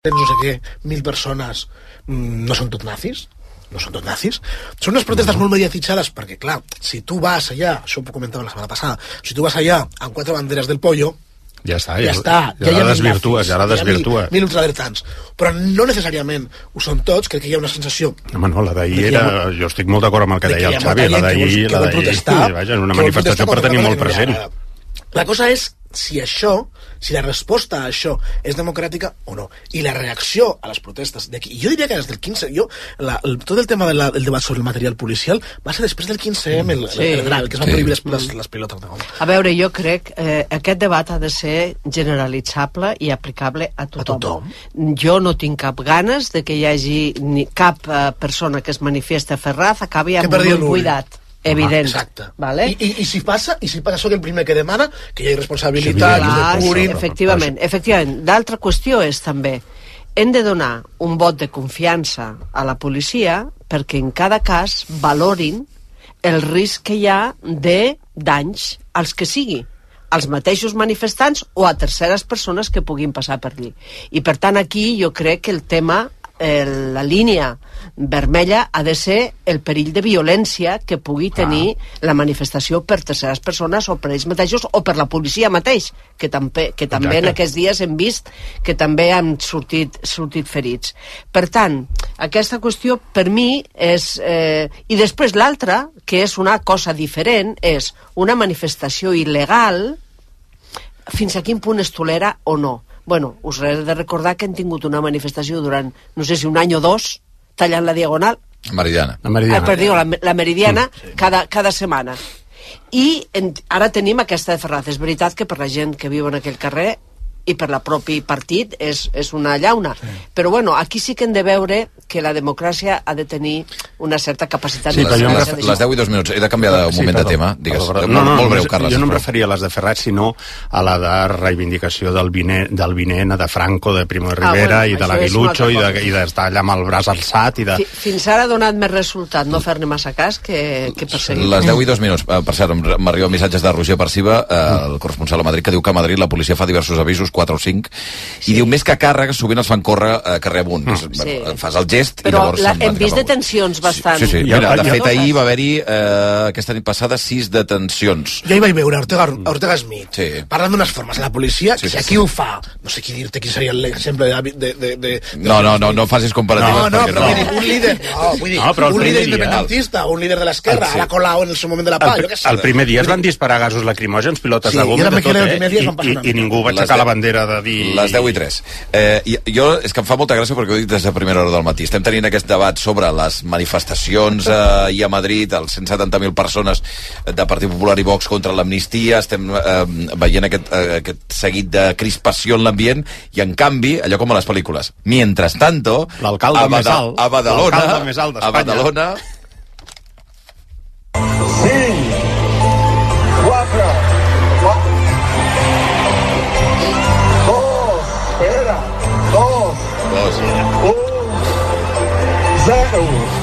no sé què, 1.000 persones, no són tot nazis? No són tot nazis? Són unes protestes molt mediatitzades perquè, clar, si tu vas allà, això ho comentava la setmana passada, si tu vas allà amb 4 banderes del pollo, ja està. Ja la desvirtues, ja la desvirtues. 1.000 ultradertans. Però no necessàriament ho són tots, crec que hi ha una sensació... Home, no, la d'ahir era... Jo estic molt d'acord amb el que deia el Xavi, la d'ahir... Vaja, una manifestació per tenir molt present. La cosa és si la resposta a això és democràtica o no. I la reacció a les protestes d'aquí, jo diria que des del 15... tot el tema del debat sobre el material policial va ser després del 15M, el grau, que es van prohibir les pilotes de goma. A veure, jo crec que aquest debat ha de ser generalitzable i aplicable a tothom. Jo no tinc cap ganes de que hi hagi cap persona que es manifesti a Ferraz acabi amb un buidat. Evident. Exacte. Vale? I si passa, soc el primer que demana que hi hagi responsabilitat, que es depurin... Efectivament. D'altra qüestió és també hem de donar un vot de confiança a la policia perquè en cada cas valorin el risc que hi ha de danys als que sigui, als mateixos manifestants o a terceres persones que puguin passar per allí. I per tant aquí jo crec que el tema, la línia vermella ha de ser el perill de violència que pugui tenir la manifestació per terceres persones o per ells mateixos o per la policia mateix, que també en aquests dies hem vist que també han sortit ferits. Per tant, aquesta qüestió per mi és... I després l'altra, que és una cosa diferent, és una manifestació il·legal, fins a quin punt es tolera o no. Bueno, us he de recordar que hem tingut una manifestació durant, no sé si un any o dos, tallant la Diagonal. Meridiana. La Meridiana, cada setmana. I ara tenim aquesta de Ferraz. És veritat que per la gent que viu en aquell carrer i per la propi partit és una llauna. Però bueno, aquí sí que hem de veure que la democràcia ha de tenir una certa capacitat. Sí, les 10 i 2 minuts. He de canviar de moment de tema. Digues. Molt breu, Carles. Jo no em referia a les de Ferraz, sinó a la de reivindicació del Vinena, de Franco, de Primo de Rivera i de l'Aguilucho i d'estar allà amb el braç alçat. Fins ara ha donat més resultat no fer-ne massa cas que perseguir. Les 10 i 2 minuts. Per cert, m'arriben missatges de Roger Perciba, el corresponsal a Madrid, que diu que a Madrid la policia fa diversos avisos, 4 o 5, i diu més que càrregues sovint els fan córrer carrer amunt. Fas el gest i llavors se'n hem vist detencions bastant. Sí. Mira, de fet, ahir va haver-hi aquesta nit passada 6 detencions. Jo hi vaig veure Ortega Smith parlant d'unes formes a la policia que si aquí ho fa, no sé qui dir-te qui seria l'exemple de... No facis comparatives perquè no. Un líder independentista, un líder de l'esquerra, ara Colau en el seu moment de la pau. El primer dia es van disparar gasos lacrimògens, pilotes de goma i tot, i ningú va aixecar la bandera de dir... Les 10 i 3. Jo, és que em fa molta gràcia perquè ho dic des de primera hora del matí. Estem tenint aquest debat sobre les manifestacions i a Madrid, els 170.000 persones de Partit Popular i Vox contra l'amnistia, estem veient aquest seguit de crispació en l'ambient i, en canvi, allò com a les pel·lícules. Mientras tanto, l'alcalde més alt d'Espanya... 5, 4, 0.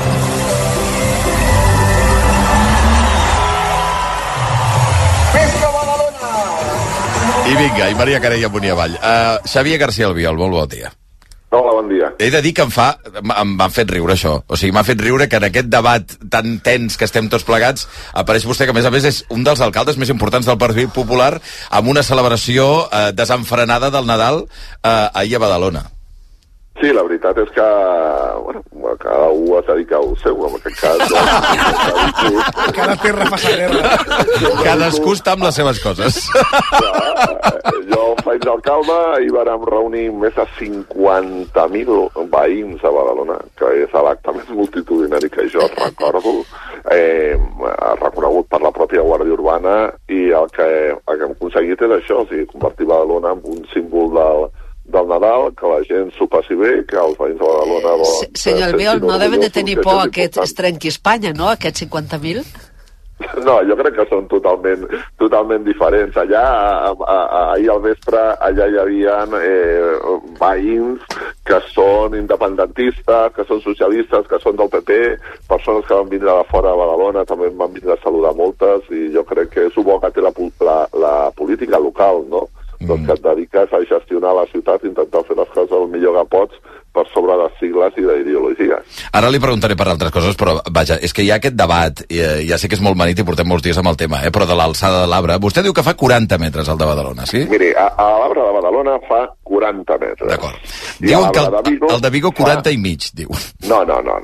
Visca Badalona! I vinga, i Maria Carey amunt i avall. Xavier García Albiol, molt bon dia. Hola, bon dia. He de dir que m'ha fet riure això. O sigui, m'ha fet riure que en aquest debat tan tens que estem tots plegats apareix vostè, que a més és un dels alcaldes més importants del Partit Popular, amb una celebració desenfrenada del Nadal ahir a Badalona. Sí, la veritat és que, cada un es dedica al seu, en aquest cas. Cada terra fa sa guerra. Cadascú està amb les seves coses. Jo faig d'alcalde i vàrem reunir més de 50.000 veïns a Badalona, que és l'acte més multitudinari que jo recordo, reconegut per la pròpia Guàrdia Urbana, i el que hem aconseguit és això, o sigui, convertir Badalona en un símbol del Nadal, que la gent s'ho passi bé, que els veïns de Badalona... Senyor Albiol, no deben de tenir por a que es trenqui Espanya, no?, aquests 50.000? No, jo crec que són totalment diferents. Allà, ahir al vespre, allà hi havia veïns que són independentistes, que són socialistes, que són del PP, persones que van vindre de fora de Badalona, també van vindre a saludar moltes, i jo crec que és bo que té la política local, no? doncs que et dediques a gestionar la ciutat, intentar fer les coses el millor que pots per sobre de sigles i d'ideologies. Ara li preguntaré per altres coses, però vaja, és que hi ha aquest debat, ja sé que és molt manit i portem molts dies amb el tema, però de l'alçada de l'arbre, vostè diu que fa 40 metres el de Badalona, sí? Miri, a l'arbre de Badalona fa 40 metres. D'acord. Diuen que el de Vigo 40 i mig, diu. No.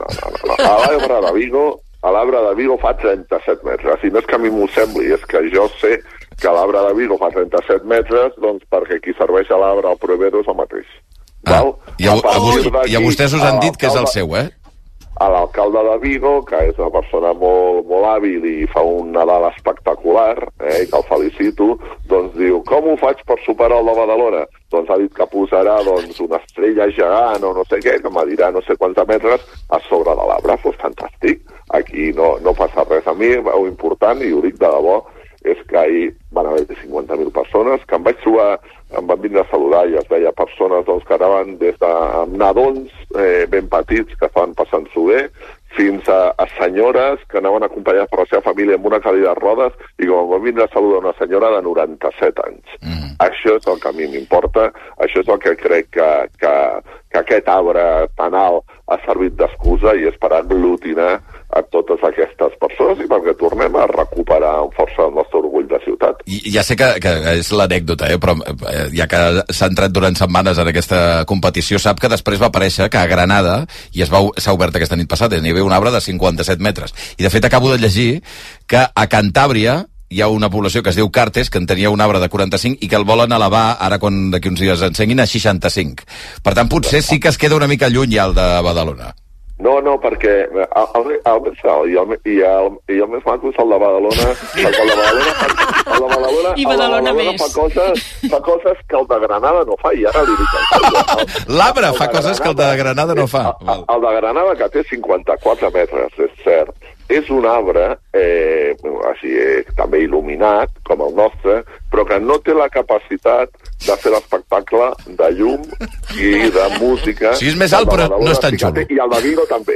A l'arbre de Vigo fa 37 metres. I no és que a mi m'ho sembli, és que jo sé que l'arbre de Vigo fa 37 metres, doncs perquè qui serveix a l'arbre al Proevero és el mateix. I a vostès us han dit que és el seu, A l'alcalde de Vigo, que és una persona molt, molt hàbil i fa un Nadal espectacular, i que el felicito, doncs diu, com ho faig per superar el de Badalona? Doncs ha dit que posarà una estrella gegant o no sé què, que medirà no sé quants metres a sobre de l'arbre. Pues fantàstic. Aquí no passa res. A mi, ho important, i ho dic de debò, és que ahir van haver 50.000 persones, que em vaig trobar, em van vindre a saludar i es veia persones que anaven des de nadons ben petits que estaven passant-s'ho bé, fins a senyores que anaven acompanyades per la seva família amb una cadira de rodes i com em van vindre a saludar una senyora de 97 anys. Això és el que a mi m'importa, això és el que crec que aquest arbre tan alt ha servit d'excusa i és per aglutinar a totes aquestes persones i perquè tornem a recuperar amb força el nostre orgull de ciutat. Ja sé que és l'anècdota, però ja que s'ha entrat durant setmanes en aquesta competició, sap que després va aparèixer que a Granada, i s'ha obert aquesta nit passada, n'hi havia un arbre de 57 metres. I de fet acabo de llegir que a Cantàbria hi ha una població que es diu Cartes, que en tenia un arbre de 45 i que el volen elevar, ara quan d'aquí uns dies ensenguin, a 65. Per tant, potser sí que es queda una mica lluny ja el de Badalona. No, perquè el més alt i el més maco és el de Badalona, perquè el de Badalona I Badalona més. Fa coses que el de Granada no fa, i ara li dic... L'arbre fa coses que el de Granada no fa. El de Granada, que té 54 metres, és cert, és un arbre també il·luminat, com el nostre, però que no té la capacitat de fer l'espectacle de llum i de música. Sí, és més alt, però no és tan xulo. I el de Vigo també,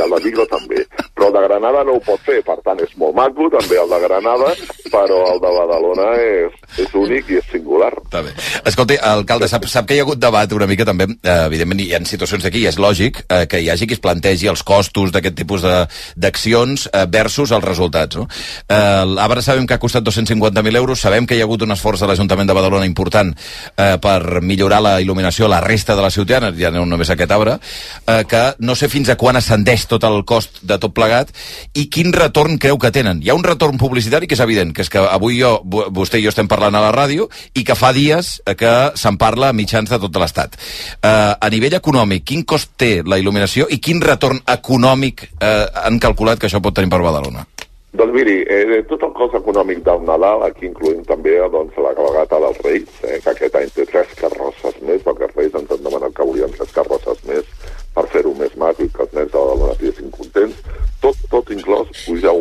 Però el de Granada no ho pot fer, per tant, és molt maco, també el de Granada, però el de Badalona és únic i és singular. Està bé. Escolti, alcalde, sap que hi ha hagut debat una mica també, evidentment hi ha situacions aquí, és lògic que hi hagi qui es plantegi els costos d'aquest tipus d'accions versus els resultats, no? L'arbre sabem que ha costat 250.000 euros, sabem que hi ha hagut un esforç de l'Ajuntament de Badalona important per millorar la il·luminació a la resta de la ciutat, ja no només aquest arbre, que no sé fins a quan ascendeix tot el cost de tot plegat i quin retorn creu que tenen. Hi ha un retorn publicitari que és evident, que és que avui vostè i jo estem parlant a la ràdio i que fa dies que se'n parla a mitjans de tot l'estat. A nivell econòmic, quin cost té la il·luminació i quin retorn econòmic han calculat que això pot tenir per Badalona? Doncs miri, tot el cost econòmic del Nadal, aquí incloïm també la cabalgata dels Reis, que aquest any té 3 carrosses més, perquè els Reis ens han demanat que volien 3 carrosses més per fer-ho més maco i que els nens de Badalona estiguessin contents. Tot inclòs puja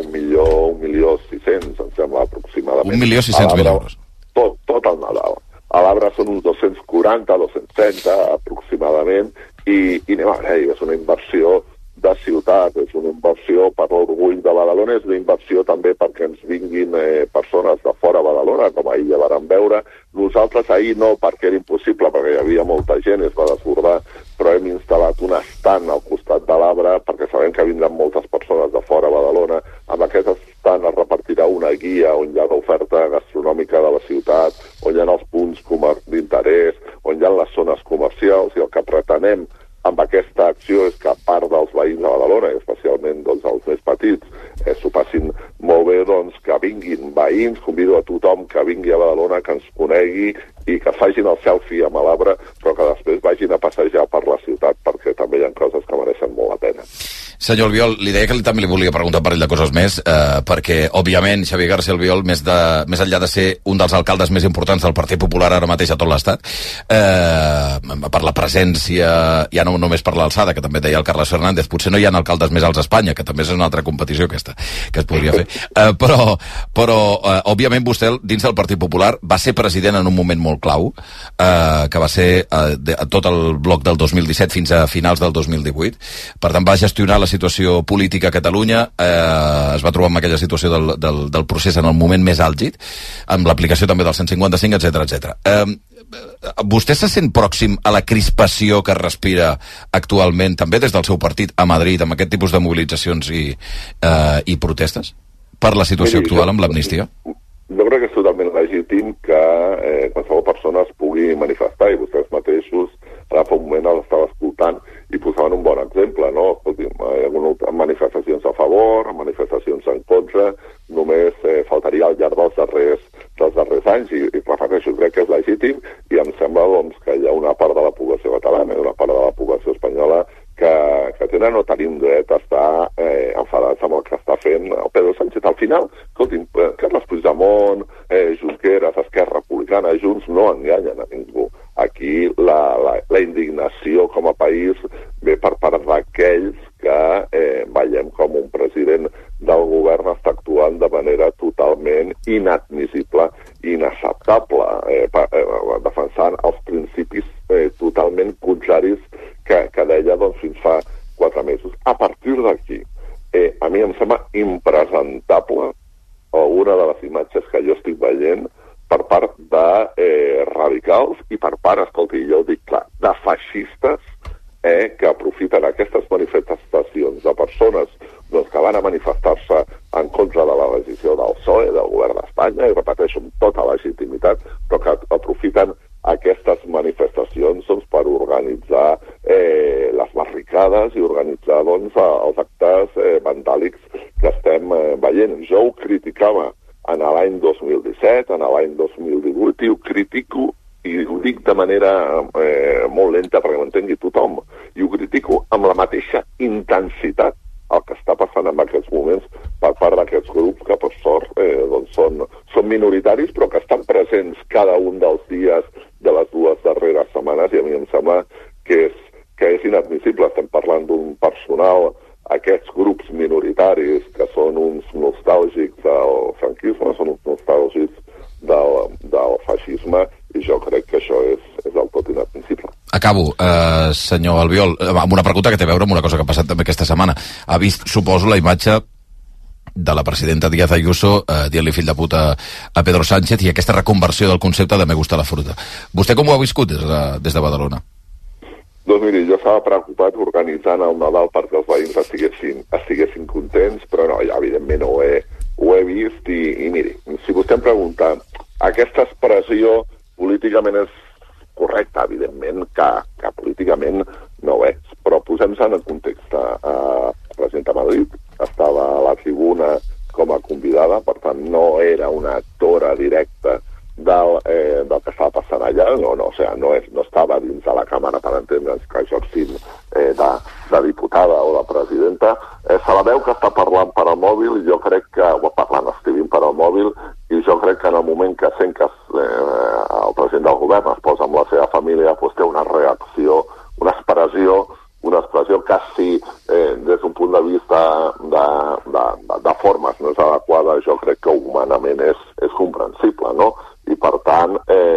1.600.000, em sembla, aproximadament. 1.600.000 euros. Tot el Nadal. A l'arbre són uns 240, 230 aproximadament, i anem a veure, és una inversió de ciutat, és una inversió per l'orgull de Badalona, és una inversió també perquè ens vinguin persones de fora de Badalona, com ahir ja vàrem veure. Nosaltres ahir no, perquè era impossible, perquè hi havia molta gent, es va desbordar, però hem instal·lat un estant al costat de l'arbre, perquè sabem que vindran moltes persones de fora de Badalona. Amb aquest estant es repartirà una guia on hi ha l'oferta gastronòmica de la ciutat, on hi ha els punts d'interès, on hi ha les zones comercials, i el que pretenem amb aquesta acció és que a part dels veïns de Badalona, especialment els més petits, s'ho passin molt bé, que vinguin veïns, convido a tothom que vingui a Badalona, que ens conegui i que facin el selfie amb l'arbre, però que després vagin a passejar per la ciutat, perquè també hi ha coses que mereixen molt la pena. Senyor Albiol, li deia que també li volia preguntar un parell de coses més, perquè, òbviament, Xavier García Albiol, més enllà de ser un dels alcaldes més importants del Partit Popular ara mateix a tot l'Estat, per la presència, ja no només per l'alçada, que també deia el Carles Fernández, potser no hi ha alcaldes més alts a Espanya, que també és una altra competició aquesta, que es podria fer. Però òbviament, vostè, dins del Partit Popular, va ser president en un moment molt clau, que va ser tot el bloc del 2017 fins a finals del 2018. Per tant, va gestionar la situació situació política a Catalunya, es va trobar amb aquella situació del procés en el moment més àlgid, amb l'aplicació també del 155, etc. Vostè se sent pròxim a la crispació que es respira actualment, també des del seu partit a Madrid, amb aquest tipus de mobilitzacions i protestes, per la situació actual amb l'amnistia? Jo crec que és totalment legítim que qualsevol persona es pugui manifestar, i vostès mateixos ara fa un moment l'estava escoltant i posaven un bon exemple, no? Escolti'm, hi ha hagut manifestacions a favor, manifestacions en contra, només faltaria al llarg dels darrers anys, i repeteixo, crec que és legítim, i em sembla doncs, que hi ha una part de la població catalana i una part de la població espanyola que tenen o tenim dret a estar enfadats amb el que està fent el Pedro Sánchez. Al final, escolti'm, Carles Puigdemont, Junqueras, Esquerra Republicana, Junts no enganyen a ningú. Aquí la indignació com a país ve per part d'aquells que veiem com un president del govern està actuant de manera totalment inadmissible i inacceptable, defensant els principis totalment contraris que deia doncs, fins fa 4 mesos. A partir d'aquí, a mi em sembla impresentable alguna de les imatges que jo estic veient per part de radicals i per part, escolti, jo ho dic clar, de feixistes que aprofiten aquestes manifestacions de persones doncs, que van a manifestar-se en contra de la decisió del PSOE, del govern d'Espanya, i repeteixo amb tota legitimitat, però que aprofiten aquestes manifestacions doncs, per organitzar les barricades i organitzar doncs, els actes vandàlics que estem veient. Jo ho criticava en l'any 2017, en l'any 2018, i ho critico, i ho dic de manera molt lenta perquè m'entengui tothom, i ho critico amb la mateixa intensitat el que està passant en aquests moments per part d'aquests grups que, per sort, doncs són minoritaris, però que estan presents cada un dels dies de les 2 darreres setmanes, i a mi em sembla que és inadmissible. Estem parlant d'un personal, aquests grups minoritaris, que són uns nostàlgics del franquisme, són uns nostàlgics del feixisme, i jo crec que això és del tot inadmissible. Acabo, senyor Albiol, amb una pregunta que té a veure amb una cosa que ha passat també aquesta setmana. Ha vist, suposo, la imatge de la presidenta Díaz Ayuso dient-li fill de puta a Pedro Sánchez, i aquesta reconversió del concepte de me gusta la fruta. Vostè com ho ha viscut des de Badalona? Doncs miri, jo estava preocupat organitzant el Nadal perquè els veïns estiguessin contents, però no, ja evidentment ho he vist, i miri, si vostè em pregunta, aquesta expressió políticament és correcta, evidentment que políticament no ho és, però posem-se en el context. La presidenta de Madrid estava a la tribuna com a convidada, per tant no era una actora directa del que estava passant allà, no estava dins de la càmera, per entendre'ns, que exercint de diputada o de presidenta. Se la veu que està parlant per al mòbil, i jo crec que, escrivint per al mòbil, i jo crec que en el moment que sent que el president del govern es posa amb la seva família, doncs té una reacció, una expressió que si des d'un punt de vista de formes no és adequada, jo crec que humanament és comprensible, no? I per tant,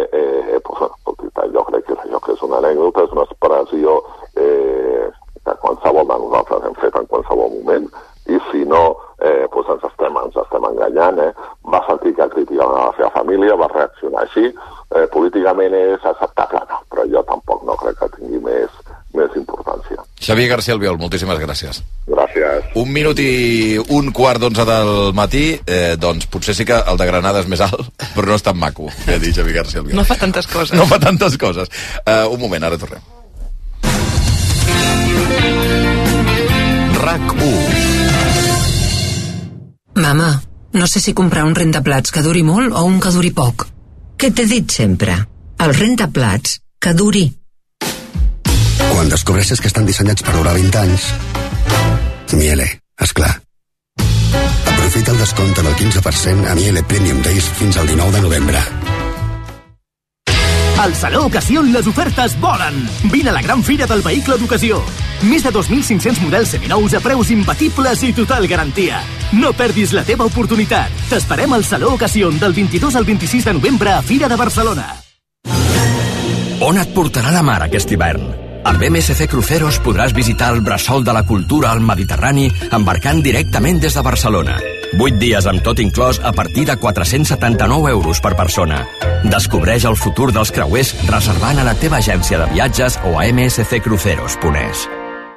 jo crec que és una anècdota, és una expressió que qualsevol de nosaltres hem fet en qualsevol moment, i si no, ens estem enganyant. Va sentir que criticaven a la seva família, va reaccionar així. Políticament és acceptable, no, però jo tampoc no crec que tingui més importància. Xavier García Albiol, moltíssimes gràcies. Gràcies. 1 minut i 1:15 del matí, doncs potser sí que el de Granada és més alt, però no és tan maco, ja dit Xavier García Albiol. No fa tantes coses. No fa tantes coses. Un moment, ara tornem. RAC1. Mama, no sé si comprar un rentaplats que duri molt o un que duri poc. Què t'he dit sempre? El rentaplats que duri. Quan descobreixes que estan dissenyats per durar 20 anys, Miele, esclar. Aprofita el descompte del 15% a Miele Premium Days fins al 19 de novembre. Al Saló Ocasión les ofertes volen! Vine a la gran fira del vehicle d'ocasió. Més de 2.500 models seminous a preus imbatibles i total garantia. No perdis la teva oportunitat. T'esperem al Saló Ocasión del 22 al 26 de novembre a Fira de Barcelona. On et portarà la mar aquest hivern? Amb MSC Cruceros podràs visitar el bressol de la cultura al Mediterrani embarcant directament des de Barcelona. 8 dies amb tot inclòs a partir de 479 euros per persona. Descobreix el futur dels creuers reservant a la teva agència de viatges o a msccruceros.es.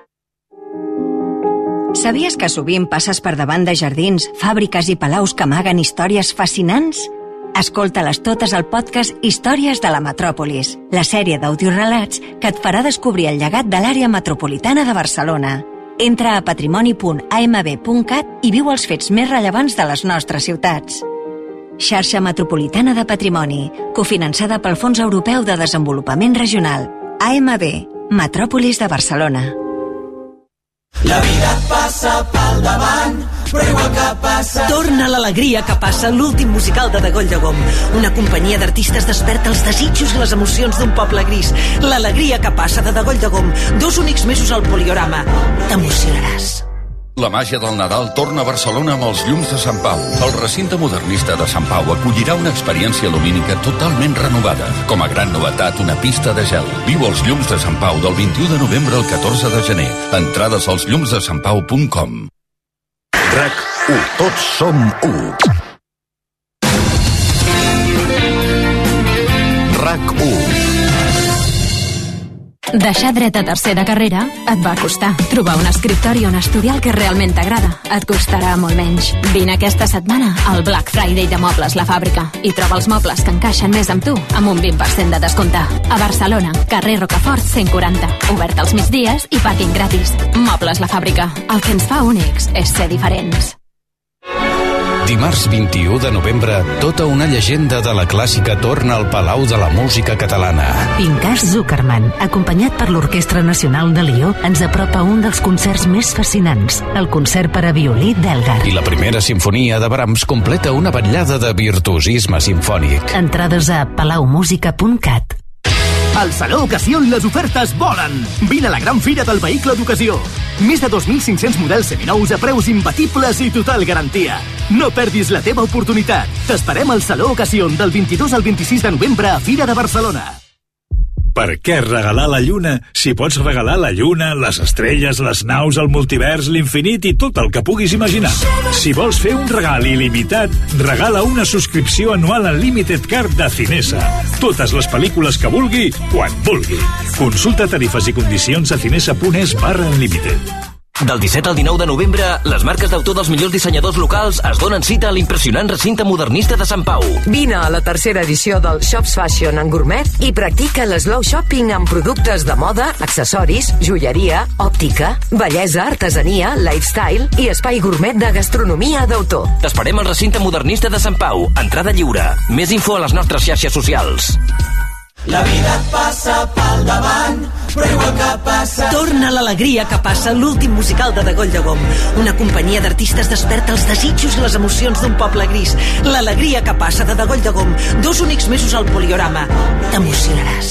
Sabies que sovint passes per davant de jardins, fàbriques i palaus que amaguen històries fascinants? Escolta-les totes al podcast Històries de la Metròpolis, la sèrie d'audiorelats que et farà descobrir el llegat de l'àrea metropolitana de Barcelona. Entra a patrimoni.amb.cat i viu els fets més rellevants de les nostres ciutats. Xarxa Metropolitana de Patrimoni, cofinançada pel Fons Europeu de Desenvolupament Regional. AMB, Metròpolis de Barcelona. La vida et passa pel davant, però igual que passa... Torna l'alegria que passa, l'últim musical de Degoll de Gom. Una companyia d'artistes desperta els desitjos i les emocions d'un poble gris. L'alegria que passa de Degoll de Gom. 2 únics mesos al Poliorama. T'emocionaràs. La màgia del Nadal torna a Barcelona amb els llums de Sant Pau. El recinte modernista de Sant Pau acollirà una experiència lumínica totalment renovada. Com a gran novetat, una pista de gel. Viu els llums de Sant Pau del 21 de novembre al 14 de gener. Entrades als llumsdesantpau.com. RAC1. Tots som 1. RAC1. Deixar dret a tercer de carrera et va costar. Trobar un escriptori on estudiar el que realment t'agrada et costarà molt menys. Vine aquesta setmana al Black Friday de Mobles La Fàbrica i troba els mobles que encaixen més amb tu amb un 20% de descompte. A Barcelona, carrer Rocafort 140. Obert als migdies i pàrquing gratis. Mobles La Fàbrica. El que ens fa únics és ser diferents. Dimarts 21 de novembre, tota una llegenda de la clàssica torna al Palau de la Música Catalana. Pinkas Zuckerman, acompanyat per l'Orquestra Nacional de Lió, ens apropa un dels concerts més fascinants, el concert per a violí d'Elgar. I la primera sinfonia de Brahms completa una vetllada de virtuosisme simfònic. Entrades a palaumusica.cat. Al Saló Ocasió les ofertes volen! Vine a la gran fira del vehicle d'ocasió. Més de 2.500 models seminous a preus imbatibles i total garantia. No perdis la teva oportunitat. T'esperem al Saló Ocasió del 22 al 26 de novembre a Fira de Barcelona. Per què regalar la lluna si pots regalar la lluna, les estrelles, les naus, el multivers, l'infinit i tot el que puguis imaginar? Si vols fer un regal il·limitat, regala una subscripció anual en Limited Card de Cinesa. Totes les pel·lícules que vulgui, quan vulgui. Consulta tarifes i condicions a cinesa.es/Unlimited. Del 17 al 19 de novembre, les marques d'autor dels millors dissenyadors locals es donen cita a l'impressionant recinte modernista de Sant Pau. Vine a la tercera edició del Shops Fashion en Gourmet i practica l'eslow shopping amb productes de moda, accessoris, joieria, òptica, bellesa, artesania, lifestyle i espai gourmet de gastronomia d'autor. T'esperem al recinte modernista de Sant Pau. Entrada lliure. Més info a les nostres xarxes socials. La vida et passa pel davant, però igual que passa... Torna l'alegria que passa, l'últim musical de Degoll de Gom. Una companyia d'artistes desperta els desitjos i les emocions d'un poble gris. L'alegria que passa de Degoll de Gom. 2 únics mesos al Poliorama. T'emocionaràs.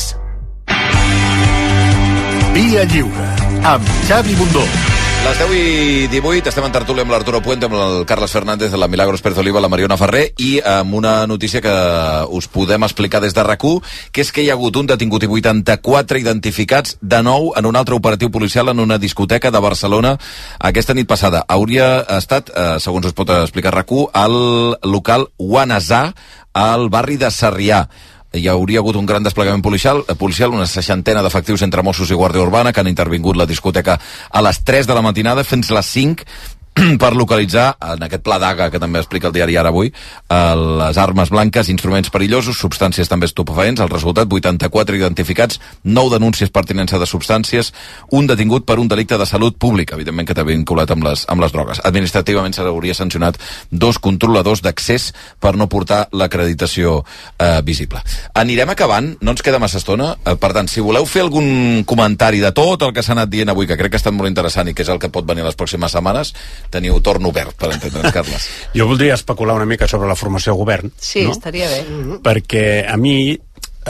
Via Lliure, amb Xavi Bundó. Les 10:18, estem en tertúlia amb l'Arturo Puente, amb el Carles Fernández, la Milagros Pérez Oliva, la Mariona Ferrer, i amb una notícia que us podem explicar des de RAC1, que és que hi ha hagut un detingut i 84 identificats de nou en un altre operatiu policial en una discoteca de Barcelona aquesta nit passada. Hauria estat, segons us pot explicar RAC1, al local Guanasà, al barri de Sarrià. Hi hauria hagut un gran desplegament policial, una 60ena d'efectius entre Mossos i Guàrdia Urbana que han intervingut la discoteca a les 3 de la matinada fins les 5 per localitzar, en aquest pla d'AGA que també explica el diari Ara avui, les armes blanques, instruments perillosos, substàncies també estupefaents. El resultat, 84 identificats, 9 denúncies per tinença de substàncies, un detingut per un delicte de salut pública, evidentment que t'ha vinculat amb les drogues. Administrativament s'hauria sancionat 2 controladors d'accés per no portar l'acreditació visible. Anirem acabant, no ens queda massa estona, per tant, si voleu fer algun comentari de tot el que s'ha anat dient avui, que crec que ha estat molt interessant i que és el que pot venir les pròximes setmanes, teniu torn obert per entendre'ns, Carles. Jo voldria especular una mica sobre la formació de govern. Sí, no? estaria bé. Perquè a mi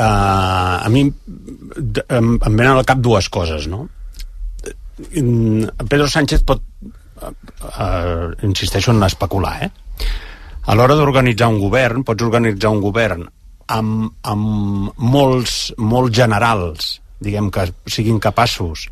em venen al cap 2 coses, no? Pedro Sánchez pot, insisteixo en especular, a l'hora d'organitzar un govern, pots organitzar un govern amb molts generals diguem que siguin capaços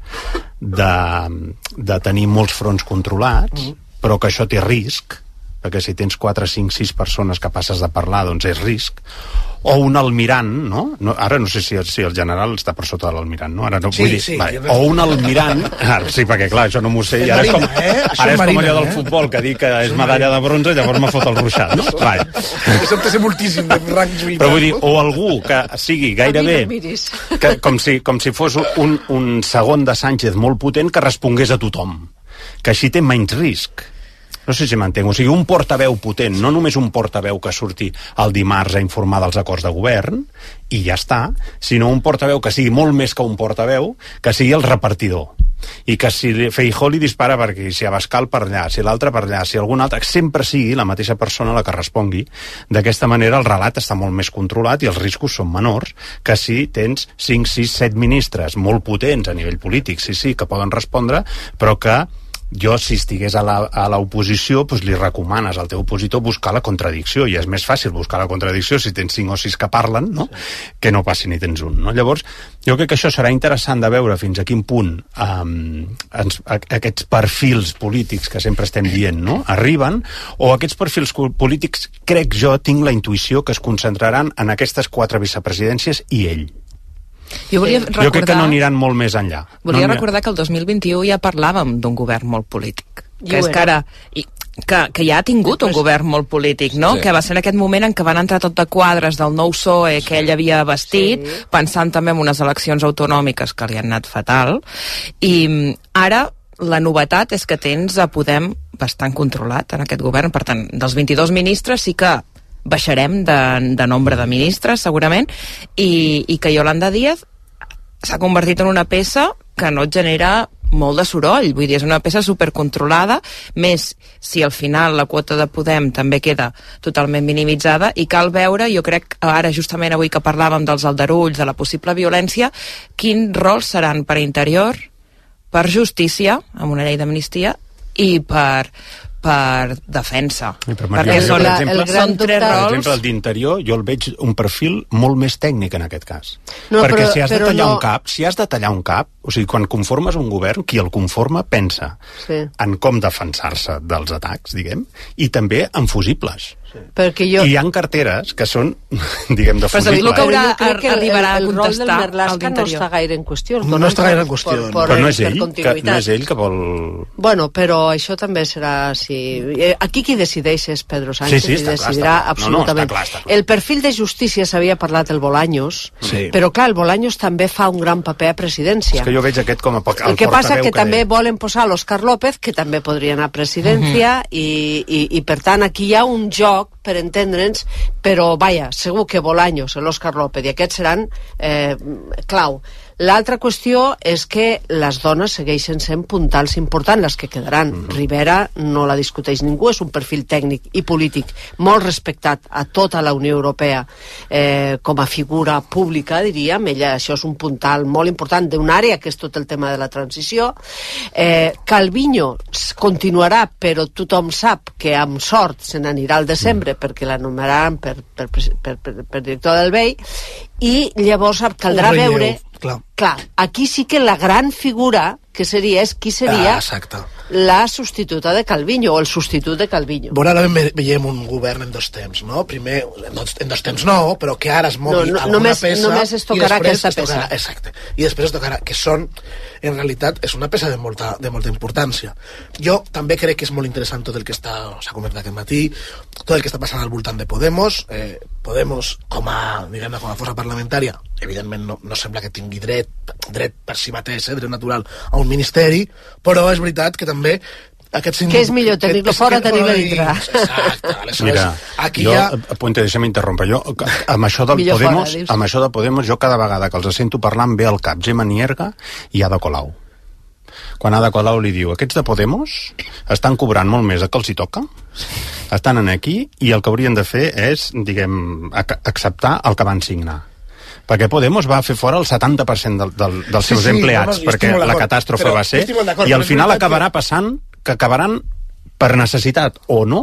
de tenir molts fronts controlats, però que això té risc, perquè si tens 4, 5, 6 persones capaces de parlar, doncs és risc. O un almirant, no? Ara no sé si el general està per sota de l'almirant, no? Ara no vull dir... Vale. O un almirant... Sí, perquè clar, això no m'ho sé. Ara és com allò del futbol, que dic que és medalla de bronze i llavors me fot el ruixat, no? Vale. Això té moltíssim de rangs militars. Però vull dir, o algú que sigui gairebé... Com si fos un segon de Sánchez molt potent que respongués a tothom. Que així té menys risc. No sé si m'entenc. O sigui, un portaveu potent, no només un portaveu que surti el dimarts a informar dels acords de govern, i ja està, sinó un portaveu que sigui molt més que un portaveu, que sigui el repartidor. I que si Feijóo li dispara per aquí, si Abascal per allà, si l'altre per allà, si algun altre, sempre sigui la mateixa persona la que respongui. D'aquesta manera el relat està molt més controlat i els riscos són menors que si tens 5, 6, 7 ministres molt potents a nivell polític, sí, que poden respondre, però que jo, si estigués a l'oposició, doncs li recomanes al teu opositor buscar la contradicció, i és més fàcil buscar la contradicció si tens 5 o 6 que parlen, no? Que no passi ni tens un, no? Llavors, jo crec que això serà interessant de veure fins a quin punt aquests perfils polítics que sempre estem dient, no?, arriben, o aquests perfils polítics, crec jo, tinc la intuïció que es concentraran en aquestes 4 vicepresidències i ell. Jo crec que no aniran molt més enllà. Volia recordar que el 2021 ja parlàvem d'un govern molt polític. Que és que ara... Que ja ha tingut un govern molt polític, no? Sí. Que va ser en aquest moment en què van entrar tot de quadres del nou PSOE que ell havia vestit, pensant també en unes eleccions autonòmiques que li han anat fatal, i ara la novetat és que tens a Podem bastant controlat en aquest govern. Per tant, dels 22 ministres sí que baixarem de nombre de ministres, segurament, i que Yolanda Díaz s'ha convertit en una peça que no et genera molt de soroll, vull dir, és una peça supercontrolada, més si al final la quota de Podem també queda totalment minimitzada, i cal veure, jo crec, ara justament avui que parlàvem dels aldarulls, de la possible violència, quin rol seran per Interior, per Justícia, amb una llei d'amnistia, i per defensa. Perquè són 3 rols. Per exemple, el d'Interior, jo el veig un perfil molt més tècnic en aquest cas. Perquè si has de tallar un cap, o sigui, quan conformes un govern, qui el conforma pensa en com defensar-se dels atacs, diguem, i també en fusibles. I hi ha carteres que són, diguem, de fusibles. Però arribarà a contestar el rol del Marlaska no està gaire en qüestió. No està gaire en qüestió. Però no és ell que vol... Bueno, però això també serà... Aquí qui decideix és Pedro Sánchez i decidirà absolutament. El perfil de Justícia s'havia parlat el Bolaños, però clar, el Bolaños també fa un gran paper a presidència. És que jo veig aquest com a portaveu. El que passa que també volen posar l'Òscar López, que també podria anar a presidència, i per tant aquí hi ha un joc per entendre'ns, però vaja, segur que Bolaños, l'Òscar López i aquests seran clau. L'altra qüestió és que les dones segueixen sent puntals importants, les que quedaran. Rivera no la discuteix ningú, és un perfil tècnic i polític molt respectat a tota la Unió Europea com a figura pública, diríem. Ella, això és un puntal molt important d'una àrea que és tot el tema de la transició. Calviño continuarà, però tothom sap que amb sort se n'anirà al desembre perquè l'anomenaran per director del BEI, i llavors caldrà veure... Clar, aquí sí que la gran figura que seria és qui seria la substituta de Calviño o el substitut de Calviño. Bueno, ara veiem un govern en 2 temps, no? Primer, en 2 temps no, però que ara es mogui alguna peça... Només es tocarà aquesta peça. Exacte. I després es tocarà, que són, en realitat, és una peça de molta importància. Jo també crec que és molt interessant tot el que s'ha comentat aquest matí, tot el que està passant al voltant de Podemos. Podemos, com a força parlamentària, evidentment no sembla que tingui dret per si mateix, dret natural a un ministeri, però és veritat que també que és millor tenir-lo fora, tenir-lo dintre. Exacte. Mira, Puente, deixa'm interrompre. Jo, amb això de Podemos, jo cada vegada que els sento parlar em ve al cap Gemma Nierga i Ada Colau. Quan Ada Colau li diu, aquests de Podemos estan cobrant molt més que els hi toca, estan aquí, i el que haurien de fer és, diguem, acceptar el que van signar. Perquè Podemos va fer fora el 70% dels seus empleats, perquè la catàstrofe va ser, i al final acabarà passant que acabaran per necessitat o no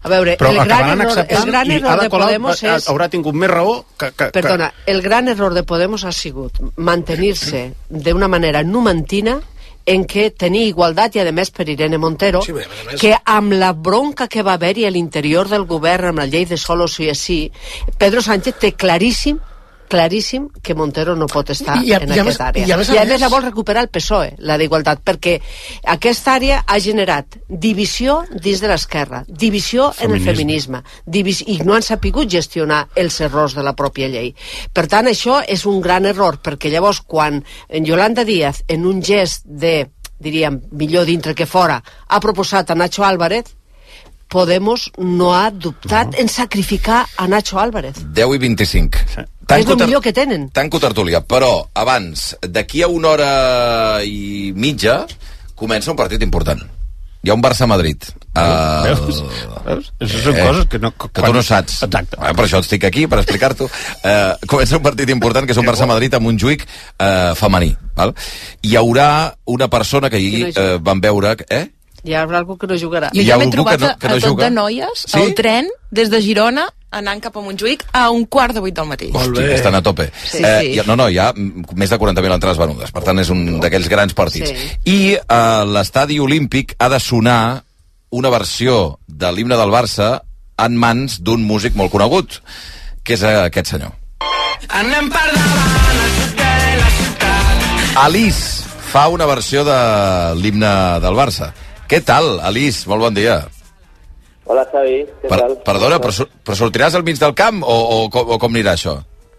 A veure, però el gran acabaran error, acceptant el gran i error Ada de Colau Podemos és... haurà tingut més raó que... Perdona, el gran error de Podemos ha sigut mantenir-se d'una manera numantina en què tenir igualtat i, a més, per Irene Montero, que amb la bronca que va haver-hi a l'interior del govern amb la llei de solo sí és sí, Pedro Sánchez té claríssim que Montero no pot estar en aquesta àrea. I a més la vol recuperar el PSOE, la d'igualtat, perquè aquesta àrea ha generat divisió dins de l'esquerra, divisió en el feminisme, i no han sapigut gestionar els errors de la pròpia llei. Per tant, això és un gran error, perquè llavors quan Yolanda Díaz, en un gest de, diríem, millor dintre que fora, ha proposat a Nacho Álvarez, Podemos no ha dubtat en sacrificar a Nacho Álvarez. 10 i 25. És el millor que tenen. Tanco tertúlia, però abans, d'aquí a 1 hora i mitja, comença un partit important. Hi ha un Barça-Madrid. Veus? Això són coses que no... Que tu no saps. Exacte. Per això estic aquí, per explicar-t'ho. Comença un partit important, que és un Barça-Madrid amb un Montjuïc femení. Val? Hi haurà una persona que ahir van veure... Hi haurà algú que no jugarà. Jo ja m'he trobat a tot de noies al tren des de Girona anant cap a Montjuïc a 7:45 del matí. Hòstia, estan a tope. Hi ha més de 40.000 entrades venudes, per tant és un d'aquells grans partits. I l'estadi olímpic ha de sonar una versió de l'himne del Barça en mans d'un músic molt conegut, que és aquest senyor. Anem per davant, de la ciutat. Alice fa una versió de l'himne del Barça. Què tal, Alice? Molt bon dia. Hola, Xavi. Què tal? Perdona, però sortiràs al mig del camp o com anirà això?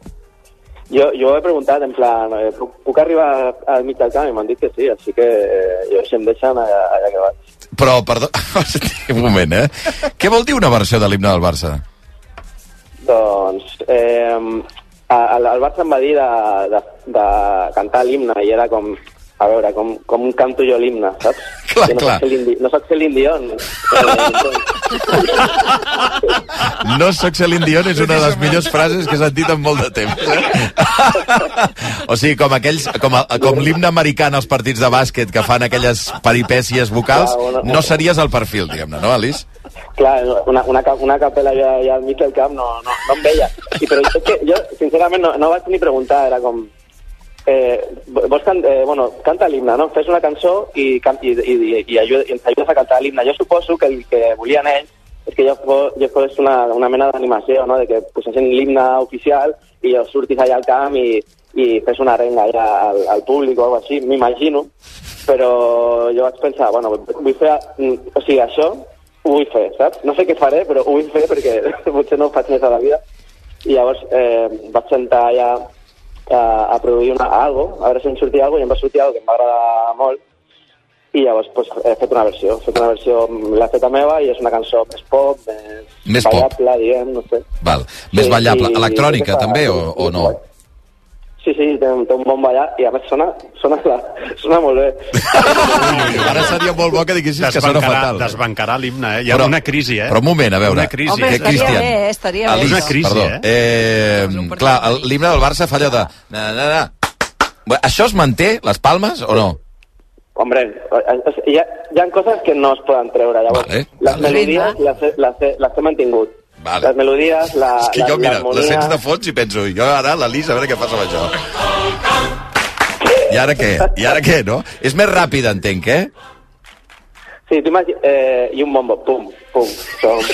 Jo he preguntat, en plan, puc arribar al mig del camp? I m'han dit que sí, així que jo si em deixen allà que vaig. Però, perdona, un moment, Què vol dir una versió de l'himne del Barça? Doncs, el Barça em va dir de cantar l'himne i era com... A veure, com canto jo l'himne, saps? Clar. No soc Celine Dion. No soc Celine Dion és una de les millors frases que he sentit en molt de temps. O sigui, com l'himne americà als partits de bàsquet que fan aquelles peripècies vocals, no series el perfil, diguem-ne, no, Alice? Clar, una capella allà al mig del camp no em veia. Però és que jo, sincerament, no vaig ni preguntar, era com... canta l'himne, no? Fes una cançó i ens ajudes a cantar l'himne. Jo suposo que el que volien ells és que jo fos una mena d'animació, no? De que posessin l'himne oficial i jo sortis allà al camp i fes una arenga allà al públic o alguna cosa així, m'imagino. Però jo vaig pensar, vull fer... O sigui, això ho vull fer, saps? No sé què faré, però ho vull fer perquè potser no ho faig més a la vida. I llavors vaig sentar allà a produir algo, a veure si em sortia algo, i em va sortir algo que em va agradar molt, i llavors he fet una versió, l'he feta meva, i és una cançó més pop, més ballable, diguem, no sé. Val. Més ballable. Electrònica, també, o no? Sí, té un bon ballar, i a més sona molt bé. Ara seria molt bo que diguessis que sona fatal. Desbancarà l'himne, Hi ha una crisi, Però un moment, a veure. Una crisi. Home, estaria bé. Alice, una crisi, perdó. Clar, l'himne del Barça fa allò de... Això es manté, les palmes, o no? Hombre, hi ha coses que no es poden treure, llavors. Les melodies les he mantingut. Vale. Les melodies, és que jo, mira, les sents de fons i penso, jo ara, l'Alice, a veure què fas amb això. I ara què, no? És més ràpid, entenc, Sí, t'imagines... I un bombo, pum, pum, pum.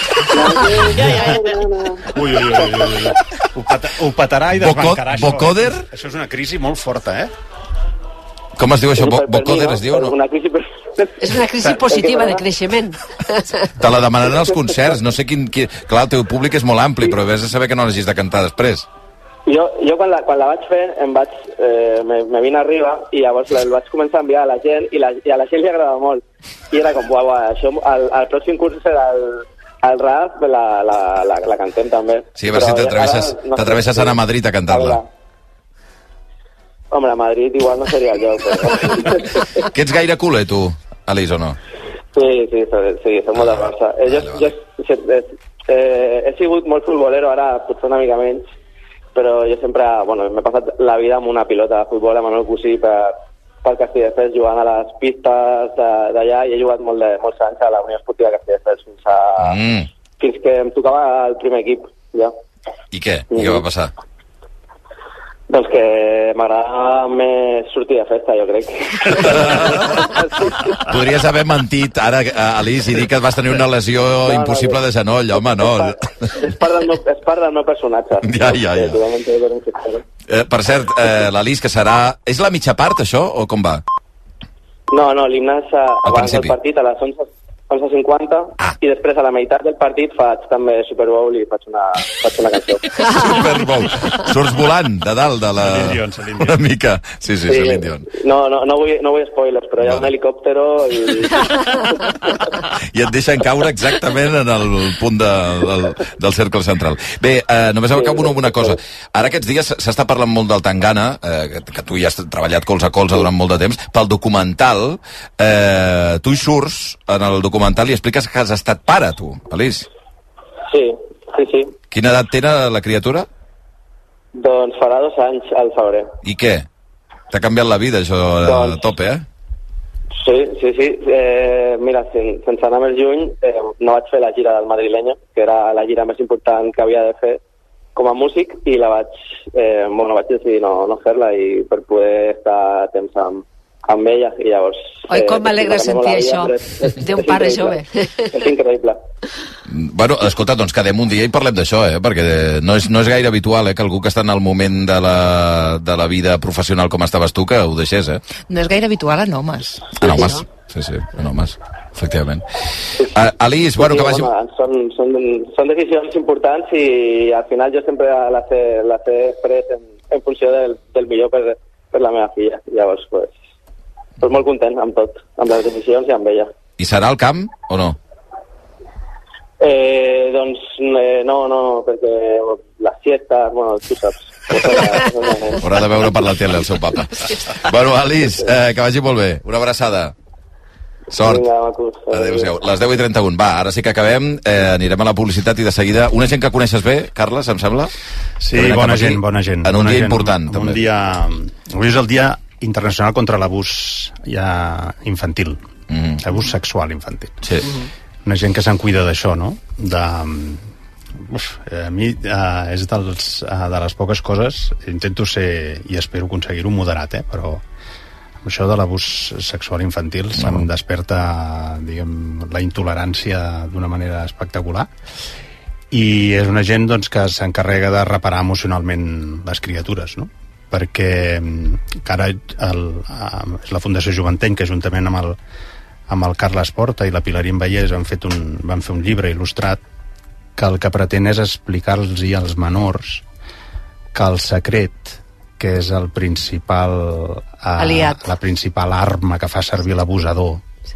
Ui. Ho petarà i desbancarà, això. Vocoder? Això és una crisi molt forta, Com es diu això? Vocoder es diu, no? És una crisi positiva de creixement. Te la demanaran als concerts, no sé quin... Clar, el teu públic és molt ampli, però vés a saber que no l'hagis de cantar després. Jo quan la vaig fer, me vine arriba, i llavors el vaig començar a enviar a la gent, i a la gent li agradava molt. I era com, això, al pròxim curs serà el rap, la cantem també. Sí, a veure si t'atreveixes a anar a Madrid a cantar-la. Home, a Madrid igual no seria el lloc, però... Que ets gaire culer, tu, Alice, o no? Sí, som molt de Barça. He sigut molt futbolero, ara potser una mica menys, però jo sempre, m'he passat la vida amb una pilota de futbol amb el meu cosí per Castelldefels, jugant a les pistes d'allà, i he jugat molts anys a la Unió Esportiva de Castelldefels fins fins que em tocava el primer equip, ja. I què? I què va passar? Doncs que m'agrada més sortir de festa, jo crec. Podries haver mentit ara, Alice, i dir que vas tenir una lesió impossible de genoll, home, no. És part del meu personatge. Ja. Per cert, l'Alice, que serà... És la mitja part, això, o com va? No, l'himne és abans del partit, a les 11:50, i després a la meitat del partit faig també Super Bowl i faig una cançó. Super Bowl. Surts volant de dalt de la... Una mica. Sí, Celine Dion. No vull spoilers, però hi ha un helicòptero i... I et deixen caure exactament en el punt del cercle central. Bé, només acabo amb una cosa. Ara aquests dies s'està parlant molt del Tangana, que tu ja has treballat colze a colze durant molt de temps, pel documental. Tu hi surts en el documental i expliques que has estat pare, tu, Alice. Sí. Quina edat té la criatura? Doncs farà 2 anys al febrer. I què? T'ha canviat la vida, això, a tope, Sí. Mira, sense anar més lluny, no vaig fer la gira del Madrileño, que era la gira més important que havia de fer com a músic, i vaig decidir no fer-la i per poder estar temps amb ella, i llavors... Oi, com m'alegra sentir això d'un pare jove. És increïble. Bueno, escolta, doncs quedem un dia i parlem d'això, perquè no és gaire habitual que algú que està en el moment de la vida professional com estaves tu, que ho deixés, No és gaire habitual en homes. En homes, sí, en homes, efectivament. Alice, bueno, que vagi... Són decisions importants i al final jo sempre les he pres en funció del millor per la meva filla. Llavors, pues molt content amb tot, amb les decisions i amb ella. I serà al camp o no? Doncs no, perquè les siestes, bueno, tu saps. Haurà de veure per la tele el seu papa. Bueno, Alice, que vagi molt bé. Una abraçada. Sort. Adéu-siau. Les 10:31. Va, ara sí que acabem. Anirem a la publicitat i de seguida... Una gent que coneixes bé, Carles, em sembla? Sí, bona gent. En un dia important, també. Avui és el dia internacional contra l'abús infantil. Abús sexual infantil. Sí. Una gent que se'n cuida d'això, no? A mi és de les poques coses, intento ser, i espero aconseguir-ho, moderat, però això de l'abús sexual infantil se'm desperta, diguem, la intolerància d'una manera espectacular, i és una gent doncs, que s'encarrega de reparar emocionalment les criatures, no? Perquè ara és la Fundació Joventeny, que juntament amb el Carles Porta i la Pilarín Vallès van fer un llibre il·lustrat que el que pretén és explicar-los als menors que el secret, que és el principal aliat, la principal arma que fa servir l'abusador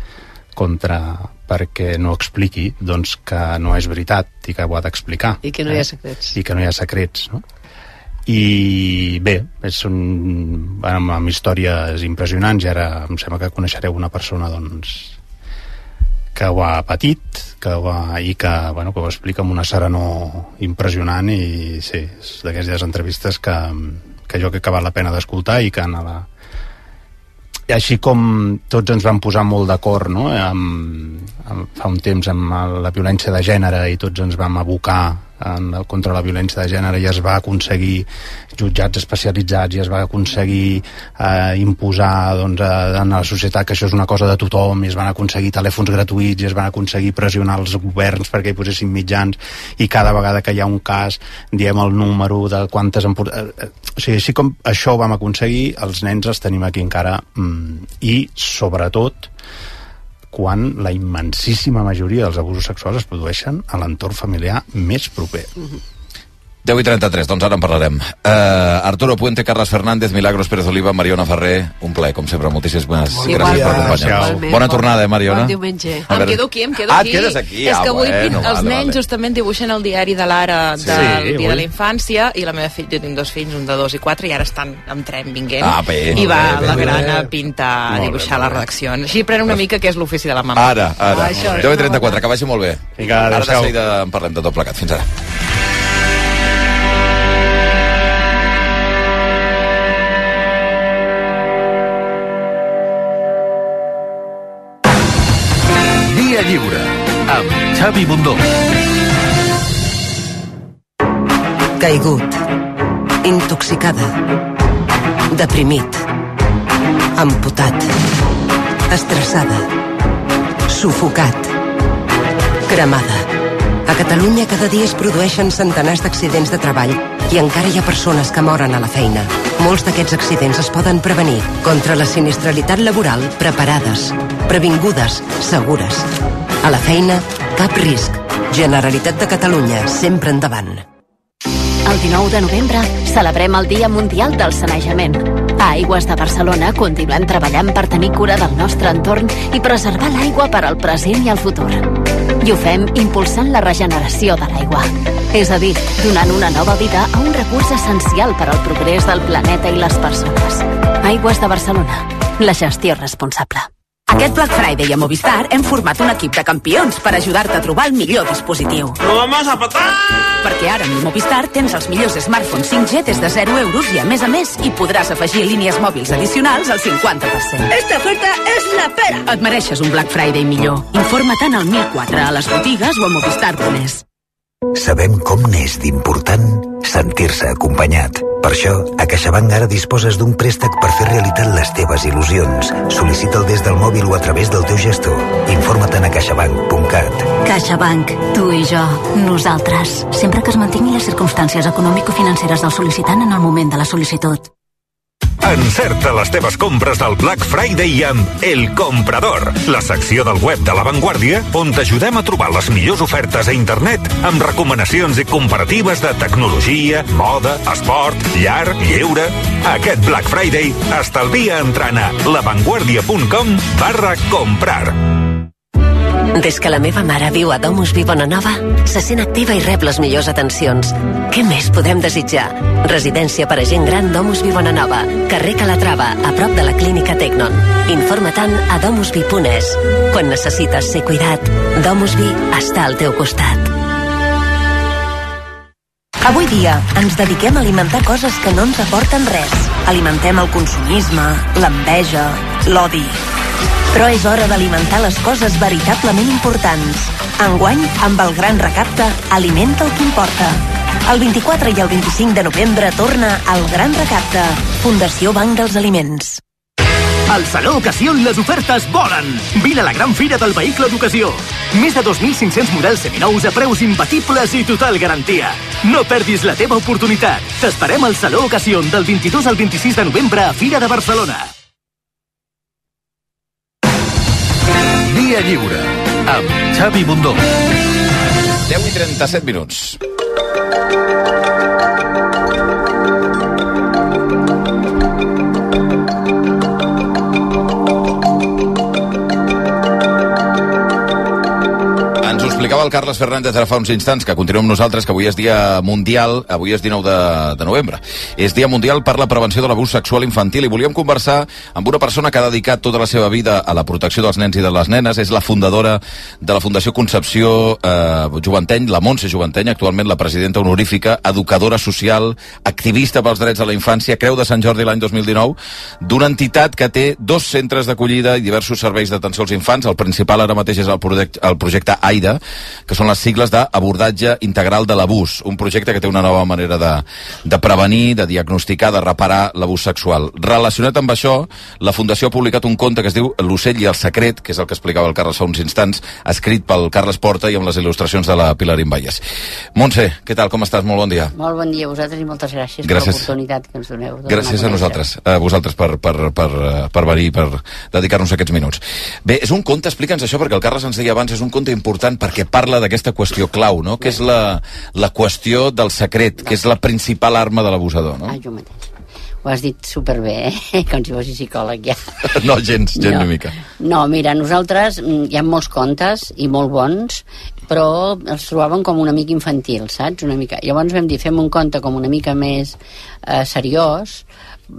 perquè no expliqui, doncs que no és veritat i que ho ha d'explicar. I que no hi ha secrets. I que no hi ha secrets, no? I bé, amb històries impressionants, i ara em sembla que coneixereu una persona doncs que ho ha patit, que ho explica amb una serenor impressionant, i sí, és d'aquestes entrevistes que jo crec que val la pena d'escoltar, i que així com tots ens vam posar molt d'acord, no? Fa un temps amb la violència de gènere, i tots ens vam abocar contra la violència de gènere, i es va aconseguir jutjats especialitzats, i es va aconseguir imposar doncs, en la societat que això és una cosa de tothom, i es van aconseguir telèfons gratuïts, i es van aconseguir pressionar els governs perquè hi posessin mitjans, i cada vegada que hi ha un cas diem el número de quantes o sigui, així com això ho vam aconseguir, els nens els tenim aquí encara, i sobretot quan la immensíssima majoria dels abusos sexuals es produeixen a l'entorn familiar més proper. 10:33, doncs ara en parlarem. Arturo Puente, Carles Fernández, Milagros Pérez Oliva, Mariona Ferrer, un plaer, com sempre, moltíssimes gràcies per acompanyar-nos. Bona tornada, Mariona. Bon diumenge. Em quedo aquí. Et quedes aquí? És que avui els nens justament dibuixen el diari de l'Ara del Dia de la Infància, i la meva filla, jo tinc 2 fills, un de 2 i 4, i ara estan en tren vinguent, i va la gran a pintar, a dibuixar la redacció. Així pren una mica que és l'ofici de la mama. Ara. 10:34, que vagi molt bé. Ara de seguida en parlem de tot plegat. Fins ara. Via Lliure, amb Xavi Bundó. caigut, intoxicada, deprimit, amputat, estressada, sufocat, cremada. A Catalunya cada dia es produeixen centenars d'accidents de treball i encara hi ha persones que moren a la feina. Molts d'aquests accidents es poden prevenir. Contra la sinistralitat laboral, preparades, previngudes, segures. A la feina, cap risc. Generalitat de Catalunya, sempre endavant. El 19 de novembre celebrem el Dia Mundial del Sanejament. A Aigües de Barcelona continuem treballant per tenir cura del nostre entorn i preservar l'aigua per al present i el futur. I ho fem impulsant la regeneració de l'aigua. És a dir, donant una nova vida a un recurs essencial per al progrés del planeta i les persones. Aigües de Barcelona. La gestió responsable. Aquest Black Friday a Movistar hem format un equip de campions per ajudar-te a trobar el millor dispositiu. ¡Lo vamos a patar! Perquè ara amb Movistar tens els millors smartphones 5G des de 0 euros i a més hi podràs afegir línies mòbils addicionals al 50%. Esta oferta és la pera! Et mereixes un Black Friday millor. Informa't al 1004 a les botigues o a movistar.es. Sabem com n'és d'important sentir-se acompanyat. Per això, a CaixaBank ara disposes d'un préstec per fer realitat les teves il·lusions. Sol·licita'l des del mòbil o a través del teu gestor. Informa't a caixabank.cat. CaixaBank, tu i jo, nosaltres. Sempre que es mantinguin les circumstàncies econòmico-financeres del sol·licitant en el moment de la sol·licitud. Encerta les teves compres del Black Friday amb El Comprador, la secció del web de La Vanguardia on t'ajudem a trobar les millors ofertes a internet amb recomanacions i comparatives de tecnologia, moda, esport, llar, lleure. Aquest Black Friday estalvia entrant a lavanguardia.com/comprar. Des que la meva mare viu a Domus Vi Bonanova, se sent activa i rep les millors atencions. Què més podem desitjar? Residència per a gent gran Domus Vi Bonanova, carrer Calatrava, a prop de la clínica Tecnon. Informa-te'n a domusvi.es. Quan necessites ser cuidat, Domus Vi està al teu costat. Avui dia ens dediquem a alimentar coses que no ens aporten res. Alimentem el consumisme, l'enveja, l'odi. Però és hora d'alimentar les coses veritablement importants. Enguany, amb el gran recapte, alimenta el que importa. El 24 i el 25 de novembre torna el gran recapte. Fundació Banc dels Aliments. Al Saló Ocasió les ofertes volen! Vine a la gran fira del vehicle d'ocasió. Més de 2.500 models seminous a preus imbatibles i total garantia. No perdis la teva oportunitat. T'esperem al Saló Ocasió del 22 al 26 de novembre a Fira de Barcelona. Via Lliure, amb Xavi Bundó. 10:37. Ens ho explicava el Carles Fernández ara fa uns instants, que continuem nosaltres, que avui és dia mundial, avui és 19 de novembre. És dia mundial per la prevenció de l'abús sexual infantil i volíem conversar amb una persona que ha dedicat tota la seva vida a la protecció dels nens i de les nenes. És la fundadora de la Fundació Concepció Joventeny, la Montse Joventeny, actualment la presidenta honorífica, educadora social, activista pels drets de la infància, Creu de Sant Jordi l'any 2019, d'una entitat que té 2 centres d'acollida i diversos serveis d'atenció als infants. El principal ara mateix és el projecte AIDA, que són les sigles d'Abordatge Integral de l'Abús, un projecte que té una nova manera de prevenir, de diagnosticar, de reparar l'abús sexual. Relacionat amb això, la Fundació ha publicat un conte que es diu L'ocell i el secret, que és el que explicava el Carles fa uns instants, escrit pel Carles Porta i amb les il·lustracions de la Pilar Imbayes. Montse, què tal, com estàs? Molt bon dia. Molt bon dia a vosaltres i moltes gràcies per l'oportunitat que ens doneu. Gràcies a nosaltres, a vosaltres per venir, per dedicar-nos aquests minuts. Bé, és un conte, explica'ns això, perquè el Carles ens deia abans, és un conte important perquè parla d'aquesta qüestió clau, no? Que és la qüestió del secret, que és la principal arma de l'abusador, no? Jo mateix. Ho has dit superbé, com si fossis psicòleg, ja. No, gens no. Una mica. No, mira, nosaltres hi ha molts contes i molt bons, però els trobàvem com una mica infantil, saps? Una mica. Llavors vam dir, fem un conte com una mica més seriós,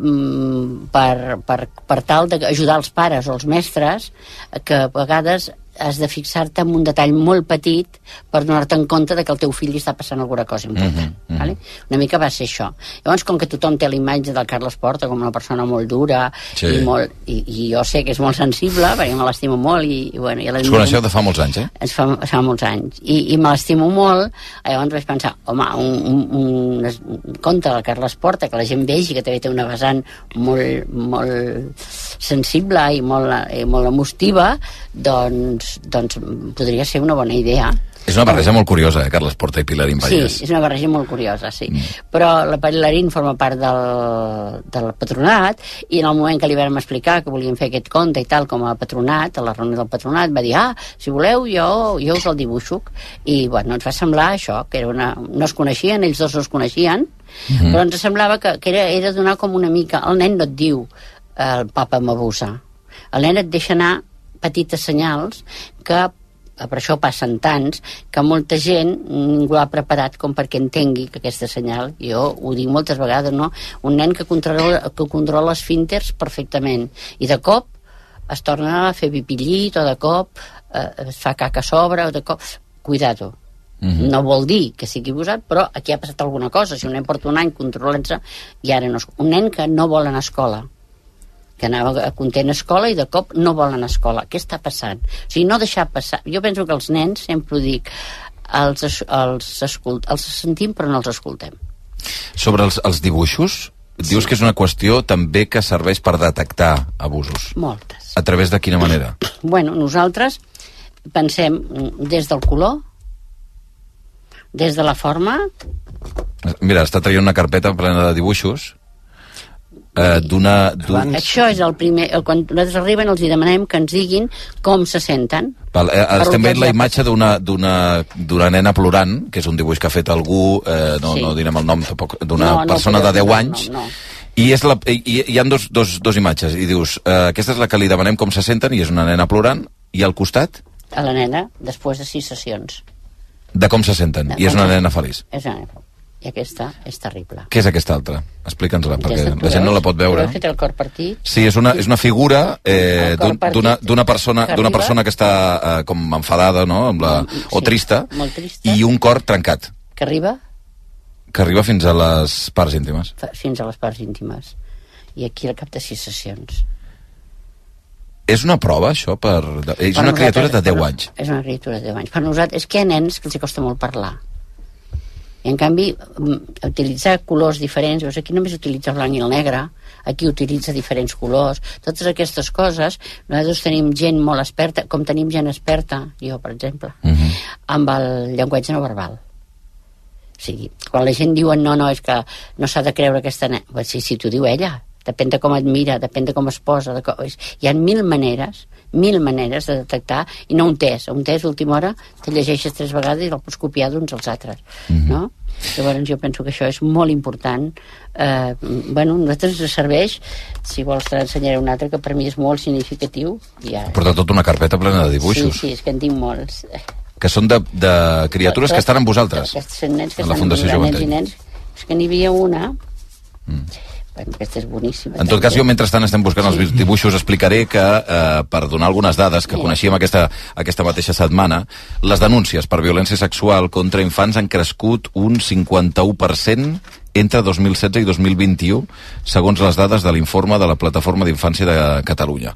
per tal d'ajudar els pares o els mestres que a vegades has de fixar-te en un detall molt petit per donar-te en compte de que el teu fill li està passant alguna cosa important. Vale? Una mica va ser això. Llavors, com que tothom té la imatge del Carles Porta com una persona molt dura i jo sé que és molt sensible, perquè me l'estimo molt i bueno... Us coneixeu de fa molts anys, Fa molts anys. I me l'estimo molt, llavors vaig pensar, home, un conte del Carles Porta, que la gent vegi que també té una vessant molt sensible i molt emotiva, doncs podria ser una bona idea. És una barreja molt curiosa, Carles Porta i Pilarín Vallès. Sí, és una barreja molt curiosa, sí. Però la Pilarín forma part del patronat, i en el moment que li vam explicar que volíem fer aquest conte i tal, com a patronat, a la reunió del patronat, va dir, si voleu, jo us el dibuixo. I, bueno, ens va semblar això, que era no es coneixien, ells dos no es coneixien, però ens semblava que era donar com una mica... El nen no et diu, el papa m'abusa. El nen et deixa anar petites senyals que, per això passen tants, que molta gent ningú l'ha preparat com perquè entengui que aquesta senyal, jo ho dic moltes vegades, no? Un nen que controla els esfínters perfectament, i de cop es torna a fer pipillit, o de cop es fa caca a sobre, o de cop... Cuidado. No vol dir que sigui abusat, però aquí ha passat alguna cosa. Si un nen porta un any controlant-se, i ara no... Un nen que no vol anar a escola, que anava content a escola i de cop no vol anar a escola. Què està passant? O sigui, no deixar passar... Jo penso que els nens, sempre ho dic, els sentim però no els escoltem. Sobre els dibuixos, dius que és una qüestió també que serveix per detectar abusos. Moltes. A través de quina manera? Bueno, nosaltres pensem des del color, des de la forma... Mira, està traient una carpeta plena de dibuixos. Això és el primer. Quan nosaltres arriben els demanem que ens diguin com se senten. Estem veient la imatge d'una nena plorant, que és un dibuix que ha fet algú, no direm el nom tampoc, d'una persona de 10 anys, i hi ha dos imatges, i dius, aquesta és la que li demanem com se senten, i és una nena plorant, i al costat? A la nena, després de 6 sessions. De com se senten, i és una nena feliç. És una nena feliç. I aquesta és terrible. Què és aquesta altra? Explica'ns-la, perquè la gent no la pot veure. Heu fet el cor partit? Sí, és una figura d'una persona que està com enfadada, no? O trista, i un cor trencat. Que arriba? Que arriba fins a les parts íntimes. Fins a les parts íntimes. I aquí al cap de 6 sessions. És una prova, això? És una criatura de 10 anys. És una criatura de 10 anys. Per nosaltres, és que hi ha nens que els costa molt parlar. I en canvi, utilitzar colors diferents, veus, aquí només utilitza el blanc i el negre, aquí utilitza diferents colors, totes aquestes coses. Nosaltres tenim gent molt experta, com tenim gent experta, jo per exemple, amb el llenguatge no verbal. O sigui, quan la gent diu no, és que no s'ha de creure aquesta nena, si t'ho diu ella, depèn de com et mira, depèn de com es posa, hi ha mil maneres de detectar, i no un test. Un test, a última hora, te llegeixes 3 vegades i el pots copiar d'uns als altres, no? Llavors jo penso que això és molt important. Bueno, a nosaltres ens serveix, si vols t'ensenyaré un altre que per mi és molt significatiu. Porta tota una carpeta plena de dibuixos. Sí, és que en tinc molts. Que són de criatures que estan amb vosaltres, a la Fundació Joventut. És que n'hi havia una... Aquesta és boníssima. En tot cas, jo mentrestant estem buscant els dibuixos, explicaré que, per donar algunes dades que coneixíem aquesta mateixa setmana, les denúncies per violència sexual contra infants han crescut un 51% entre 2016 i 2021, segons les dades de l'informe de la Plataforma d'Infància de Catalunya.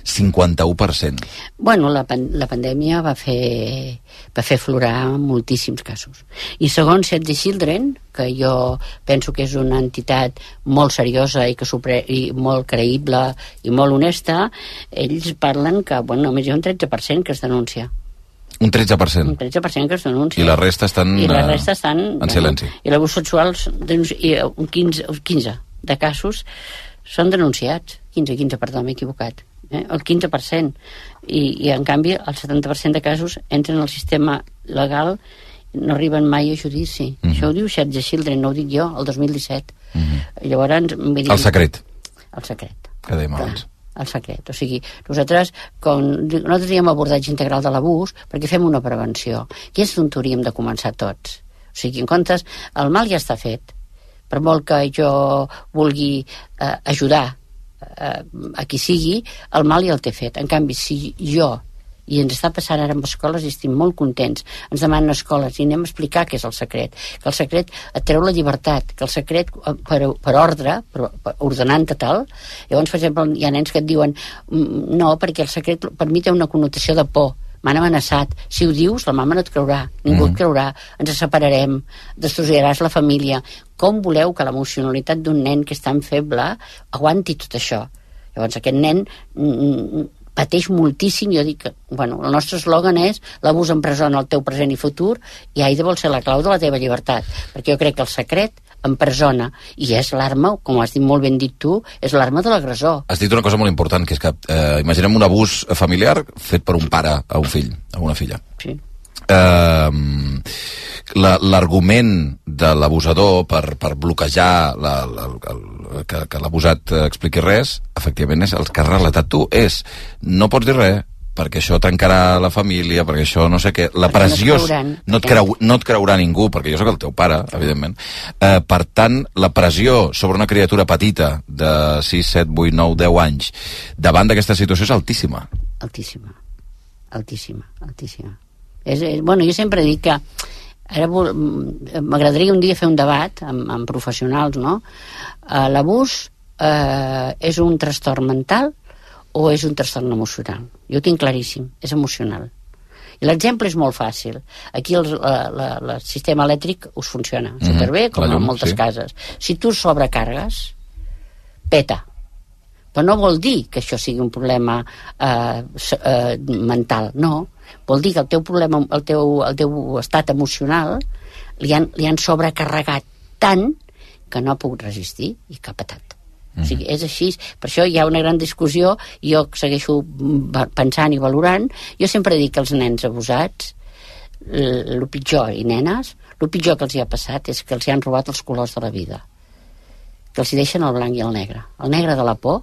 51%. Bueno, la pandèmia va fer aflorar moltíssims casos. I segons Save the Children, que jo penso que és una entitat molt seriosa i molt creïble i molt honesta, ells parlen que només hi ha un 13% que es denuncia. Un 13%? Un 13% que es denuncia. I la resta estan en silenci. I l'abús sexual, un 15 de casos són denunciats. 15, perdó, m'he equivocat. El 15%. I en canvi, el 70% de casos entren al sistema legal, no arriben mai a judici. Això ho diu Save the Children, no ho dic jo, el 2017. Llavors... El secret. El secret. Que dèiem abans. El secret. O sigui, nosaltres diem abordatge integral de l'abús perquè fem una prevenció. I és d'on hauríem de començar tots. O sigui, en comptes, el mal ja està fet. Per molt que jo vulgui ajudar a qui sigui, el mal ja el té fet. En canvi, si jo i ens està passant ara amb escoles i estem molt contents. Ens demanen escoles i anem a explicar què és el secret, que el secret et treu la llibertat, que el secret per ordre, per ordenant-te tal. Llavors, per exemple, hi ha nens que et diuen no, perquè el secret per mi té una connotació de por, m'han amenaçat, si ho dius la mama no et creurà, ningú et creurà, ens separarem, destrosseràs la família. Com voleu que l'emocionalitat d'un nen que és tan feble aguanti tot això? Llavors aquest nen pateix moltíssim. Jo dic que, bueno, el nostre eslògan és l'abús empresona el teu present i futur, i AIDA vol ser la clau de la teva llibertat, perquè jo crec que el secret empresona, i és l'arma, com has dit molt ben dit tu, és l'arma de l'agressor. Has dit una cosa molt important, que és que imaginem un abús familiar fet per un pare a un fill, a una filla. Sí. L'argument de l'abusador per bloquejar que l'abusat expliqui res, efectivament és el que has relatat tu, és no pots dir res perquè això trencarà la família, perquè això no sé què, la pressió no et creurà ningú, perquè jo sóc el teu pare, evidentment. Per tant, la pressió sobre una criatura petita de 6, 7, 8, 9, 10 anys davant d'aquesta situació és altíssima. Altíssima. Bueno, jo sempre dic que ara m'agradaria un dia fer un debat amb professionals, no? L'abús és un trastorn mental o és un trastorn emocional? Jo ho tinc claríssim, és emocional. I l'exemple és molt fàcil. Aquí el sistema elèctric us funciona superbé, com en moltes cases. Si tu sobrecargues, peta. Però no vol dir que això sigui un problema mental, no. Vol dir que el teu problema, el teu estat emocional li han sobrecarregat tant que no ha pogut resistir i que ha patat. O sigui, és així. Per això hi ha una gran discussió, jo segueixo pensant i valorant. Jo sempre dic que els nens abusats, el pitjor, i nenes, el pitjor que els hi ha passat és que els hi han robat els colors de la vida, que els hi deixen el blanc i el negre de la por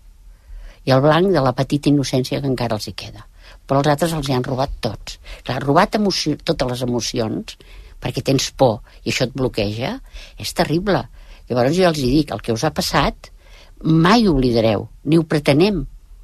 i el blanc de la petita innocència que encara els hi queda. Però els altres els hi han robat tots. Clar, robat totes les emocions perquè tens por i això et bloqueja, és terrible. Llavors jo els dic, el que us ha passat mai ho oblidareu, ni ho pretenem.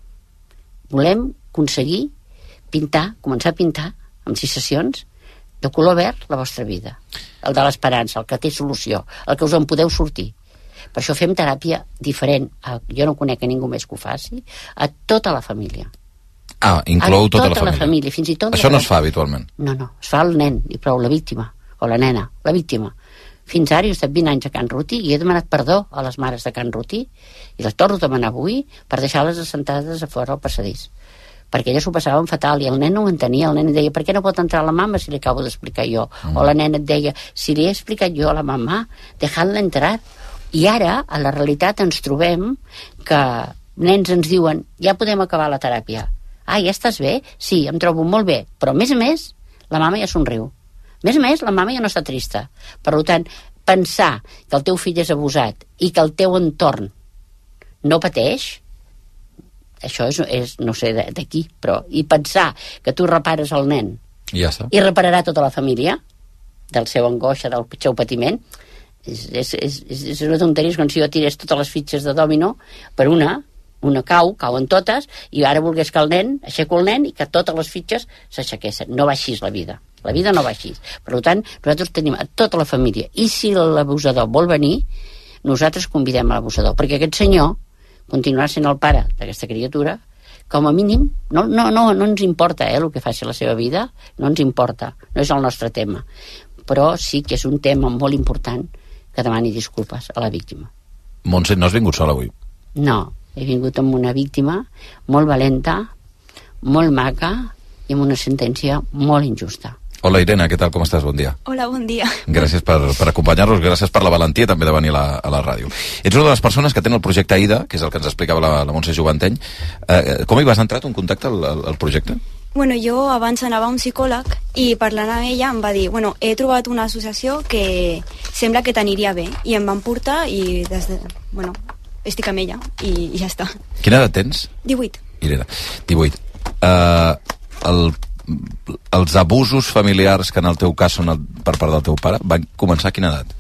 Volem aconseguir pintar, començar a pintar amb 6 sessions de color verd la vostra vida, el de l'esperança, el que té solució, el que us en podeu sortir. Per això fem teràpia diferent, jo no conec a ningú més que ho faci, a tota la família. Inclou tota la família. Fins i tot això no es fa habitualment? No, es fa el nen i prou, la víctima, o la nena, la víctima. Fins ara jo he estat 20 anys a Can Ruti i he demanat perdó a les mares de Can Ruti i les torno a demanar avui per deixar-les assentades a fora al passadís, perquè elles s'ho passaven fatal i el nen no ho entenia. El nen deia, per què no pot entrar la mama si li acabo d'explicar jo? O la nena et deia, si li he explicat jo a la mamà, dejant-la entrar. I ara, a la realitat, ens trobem que nens ens diuen, ja podem acabar la teràpia. Ja estàs bé? Sí, em trobo molt bé, però a més, la mama ja somriu. A més, la mama ja no està trista. Per tant, pensar que el teu fill és abusat i que el teu entorn no pateix, això és no sé de qui, però... I pensar que tu repares el nen i repararà tota la família del seu angoixa, del seu patiment, és una tonteria. És com si jo tirés totes les fitxes de dòmino per una cauen totes, i ara volgués que el nen, aixeco el nen i que totes les fitxes s'aixequessin. No va així la vida. La vida no va així. Per tant, nosaltres tenim a tota la família. I si l'abusador vol venir, nosaltres convidem a l'abusador, perquè aquest senyor continuarà sent el pare d'aquesta criatura, com a mínim. No ens importa el que faci la seva vida, no ens importa, no és el nostre tema. Però sí que és un tema molt important que demani disculpes a la víctima. Montse, no has vingut sola avui? No, he vingut amb una víctima molt valenta, molt maca i amb una sentència molt injusta. Hola Irene, què tal, com estàs? Bon dia. Hola, bon dia. Gràcies per acompanyar-nos, gràcies per la valentia també de venir a la ràdio. Ets una de les persones que tenen el projecte AIDA, que és el que ens explicava la Montse Jovanteny. Com hi vas entrar, un contacte al projecte? Bueno, jo abans anava a un psicòleg i parlant amb ella em va dir, he trobat una associació que sembla que t'aniria bé, i em van portar i estic amb ella i ja està. Quina edat tens? 18. Irene, 18. Els abusos familiars que en el teu cas són per part del teu pare van començar a quina edat?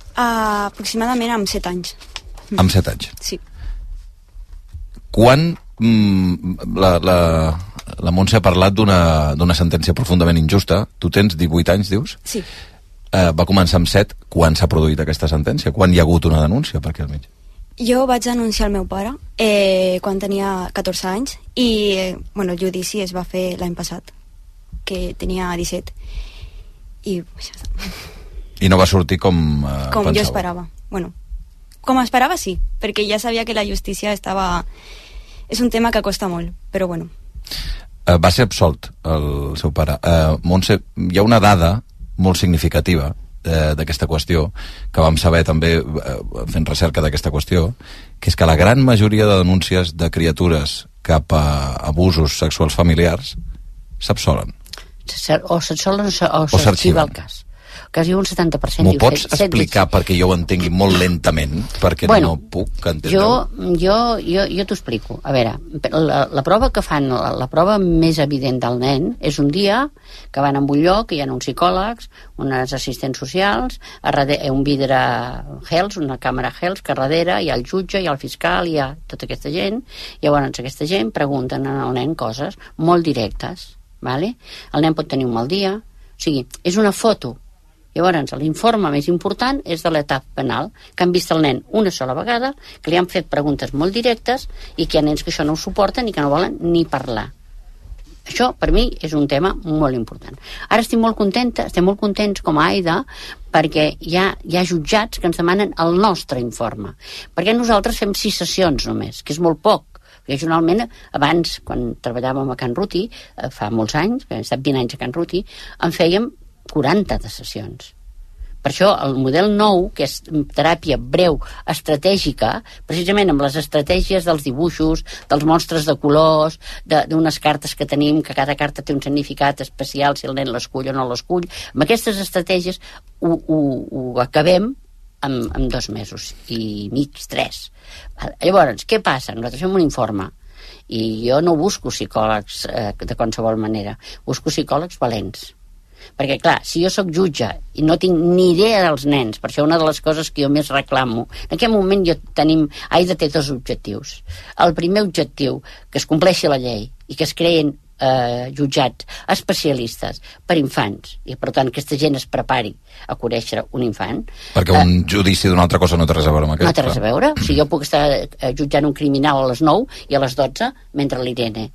Aproximadament amb 7 anys. Amb 7 anys? Sí. Quan la Montse ha parlat d'una sentència profundament injusta. Tu tens 18 anys, dius? Sí. Va començar amb 7. Quan s'ha produït aquesta sentència? Quan hi ha hagut una denúncia per aquí al mig? Jo vaig denunciar el meu pare quan tenia 14 anys i el judici es va fer l'any passat, que tenia 17. I no va sortir com pensava. Jo esperava. Com esperava, sí, perquè ja sabia que la justícia estava... És un tema que costa molt, però bueno. Va ser absolt el seu pare. Montse, hi ha una dada molt significativa d'aquesta qüestió, que vam saber també fent recerca d'aquesta qüestió, que és que la gran majoria de denúncies de criatures cap a abusos sexuals familiars s'absolen. O s'absolen o s'arxiva el cas. Quasi un 70%. M'ho pots explicar perquè jo ho entengui molt lentament? Perquè no puc entendre-ho. Jo t'ho explico. A veure, la prova que fan, la prova més evident del nen és un dia que van a un lloc, hi ha uns psicòlegs, unes assistents socials, un vidre Hells, una càmera Hells, que darrere hi ha el jutge, hi ha el fiscal, hi ha tota aquesta gent. Llavors aquesta gent pregunten al nen coses molt directes. Vale? El nen pot tenir un mal dia, o sigui, és una foto. Llavors, l'informe més important és de l'etapa penal, que han vist el nen una sola vegada, que li han fet preguntes molt directes i que hi ha nens que això no ho suporten i que no volen ni parlar. Això, per mi, és un tema molt important. Ara estem molt contents com a AIDA, perquè hi ha jutjats que ens demanen el nostre informe. Perquè nosaltres fem 6 sessions només, que és molt poc. Perquè generalment, abans, quan treballàvem a Can Ruti, fa molts anys, que hem estat 20 anys a Can Ruti, en fèiem 40 de sessions. Per això el model nou, que és teràpia breu, estratègica, precisament amb les estratègies dels dibuixos, dels monstres de colors, d'unes cartes que tenim, que cada carta té un significat especial, si el nen l'escull o no l'escull, amb aquestes estratègies ho acabem en 2 mesos i mig, 3. Llavors, què passa? Nosaltres fem un informe i jo no busco psicòlegs de qualsevol manera, busco psicòlegs valents. Perquè, clar, si jo sóc jutge i no tinc ni idea dels nens, per això una de les coses que jo més reclamo, en aquest moment AIDA té 2 objectius. El primer objectiu, que es compleixi la llei i que es creïn jutjats especialistes per infants, i per tant aquesta gent es prepari a conèixer un infant. Perquè un judici d'una altra cosa no té res a veure amb aquest. No té res a veure. O sigui, jo puc estar jutjant un criminal a les 9 i a les 12 mentre l'Irene.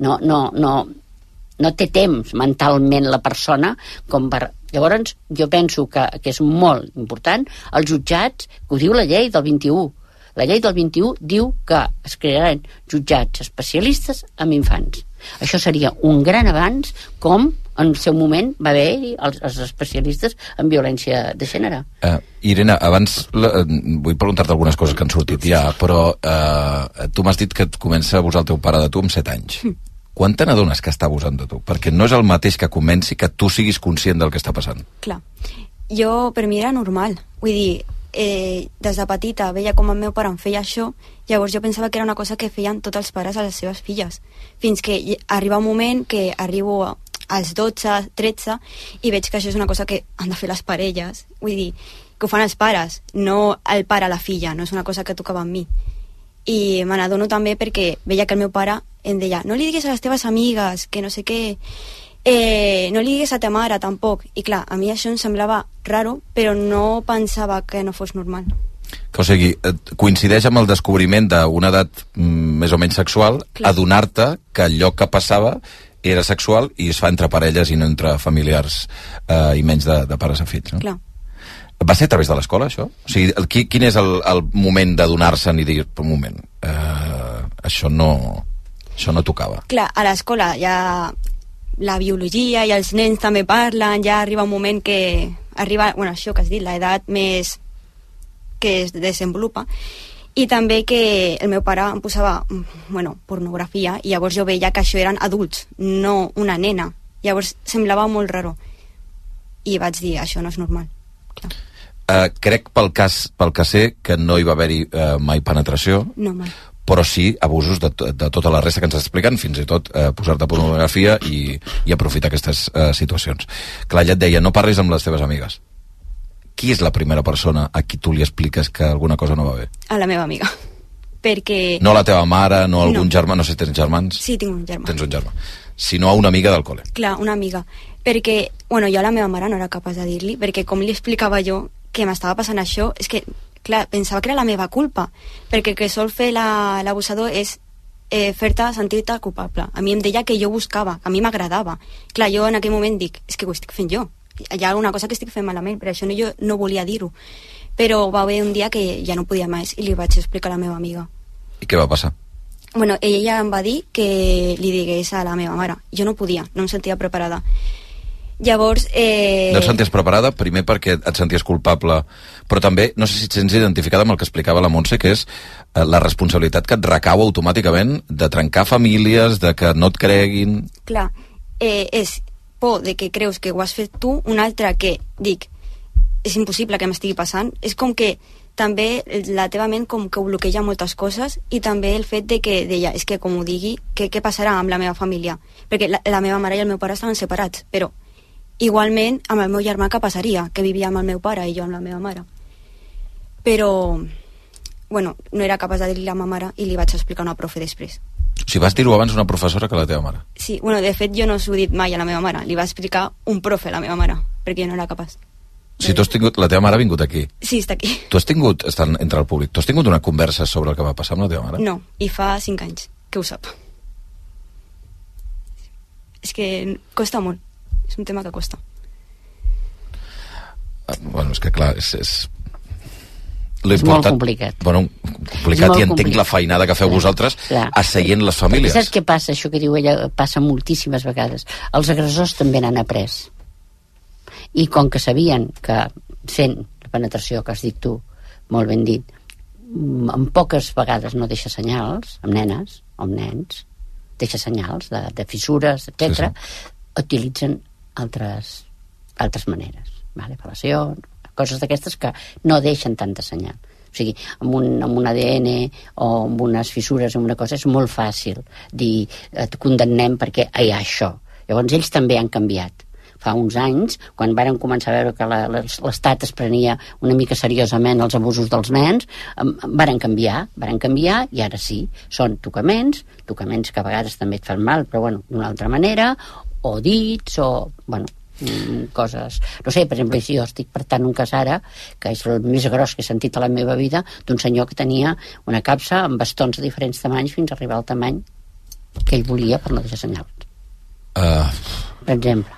No té temps mentalment la persona com per... Llavors, jo penso que és molt important els jutjats, que ho diu la llei del 21. La llei del 21 diu que es crearan jutjats especialistes amb infants. Això seria un gran avanç, com en el seu moment va haver-hi els especialistes en violència de gènere. Irene, abans vull preguntar-te algunes coses que han sortit ja, però tu m'has dit que et comença a abusar el teu pare de tu amb 7 anys. Quan te n'adones que està abusant de tu? Perquè no és el mateix que comenci que tu siguis conscient del que està passant. Clar. Jo, per mi era normal. Vull dir, des de petita veia com el meu pare em feia això, llavors jo pensava que era una cosa que feien tots els pares a les seves filles. Fins que arriba un moment que arribo als 12, 13, i veig que això és una cosa que han de fer les parelles. Vull dir, que ho fan els pares, no el pare a la filla, no és una cosa que tocava amb mi. I me n'adono també perquè veia que el meu pare em deia, no li digues a les teves amigues, que no sé què, no li digues a ta mare tampoc. I clar, a mi això em semblava raro, però no pensava que no fos normal. O sigui, coincideix amb el descobriment d'una edat més o menys sexual, adonar-te que allò que passava era sexual i es fa entre parelles i no entre familiars i menys de pares a fills, no? Clar. Va ser a través de l'escola, això? O sigui, quin és el moment d'adonar-se'n i dir, un moment, això no tocava? Clar, a l'escola ja la biologia i els nens també parlen, ja arriba un moment que arriba, bueno, això que has dit, l'edat més que es desenvolupa, i també que el meu pare em posava, pornografia, i llavors jo veia que això eren adults, no una nena. Llavors semblava molt raro. I vaig dir, això no és normal. Crec pel que sé que no hi va haver-hi mai penetració, no, mai. Però sí abusos de tota la resta que ens expliquen, fins i tot posar-te pornografia i aprofitar aquestes situacions. Clar, ja et deia, no parlis amb les teves amigues. Qui és la primera persona a qui tu li expliques que alguna cosa no va bé? A la meva amiga. perquè... No la teva mare, no algun germà, no sé si tens germans? Sí, tinc un germà. Tens un germà. Sinó a una amiga del col·le. Clar, una amiga. Perquè, bueno, jo a la meva mare no era capaç de dir-li, perquè com li explicava jo que m'estava passant això, és que, clar, pensava que era la meva culpa, perquè el que sol fer l'abusador és fer-te sentir-te culpable. A mi em deia que jo buscava, a mi m'agradava. Clar, jo en aquell moment dic, és que ho estic fent jo. Hi ha alguna cosa que estic fent malament, per això jo no volia dir-ho. Però va haver un dia que ja no podia més i li vaig explicar a la meva amiga. I què va passar? Bueno, ella em va dir que li digués a la meva mare. Jo no podia, no em sentia preparada. Llavors... No et senties preparada, primer perquè et senties culpable, però també, no sé si et sents identificada amb el que explicava la Montse, que és la responsabilitat que et recau automàticament de trencar famílies, de que no et creguin... Clar, és por de que creus que ho has fet tu, una altra que dic, és impossible que m'estigui passant, és com que també la teva ment com que ho bloqueja moltes coses i també el fet de que deia, és que com ho digui, què passarà amb la meva família? Perquè la meva mare i el meu pare estaven separats, però igualment amb el meu germà què passaria? Que vivia amb el meu pare i jo amb la meva mare. Però, bueno, no era capaç de dir-li a la meva mare i li vaig explicar a una profe després. O sigui, vas dir-ho abans una professora que la teva mare? Sí, bueno, de fet jo no s'ho he dit mai a la meva mare, li va explicar un profe a la meva mare, perquè jo no era capaç. Si tu has tingut, la teva mare ha vingut aquí. Sí, està aquí. Tu has tingut, estan entre el públic, tu has tingut una conversa sobre el que va passar amb la teva mare? No, i fa 5 anys que ho sap. És que costa molt. És un tema que costa. Bueno, és que clar, és molt complicat. Bueno, complicat i entenc la feinada que feu vosaltres asseient les famílies. Saps què passa? Això que diu ella passa moltíssimes vegades. Els agressors també n'han après. I com que sabien que fent la penetració que has dit tu, molt ben dit, en poques vegades no deixa senyals, amb nenes o amb nens, deixa senyals de fissures, etc. Utilitzen altres maneres, vale? Apel·lació, coses d'aquestes que no deixen tanta senyal. O sigui, amb un ADN o amb unes fissures, amb una cosa, és molt fàcil dir et condemnem perquè hi ha això. Llavors ells també han canviat. Fa uns anys, quan varen començar a veure que l'Estat es prenia una mica seriosament els abusos dels nens, varen canviar i ara sí, són tocaments que a vegades també et fan mal, però bueno, d'una altra manera, o dits, o bueno, coses... No sé, per exemple, si jo estic portant un cas ara, que és el més gros que he sentit a la meva vida, d'un senyor que tenia una capsa amb bastons de diferents tamanys fins a arribar al tamany que ell volia per no deixar senyals. Per exemple.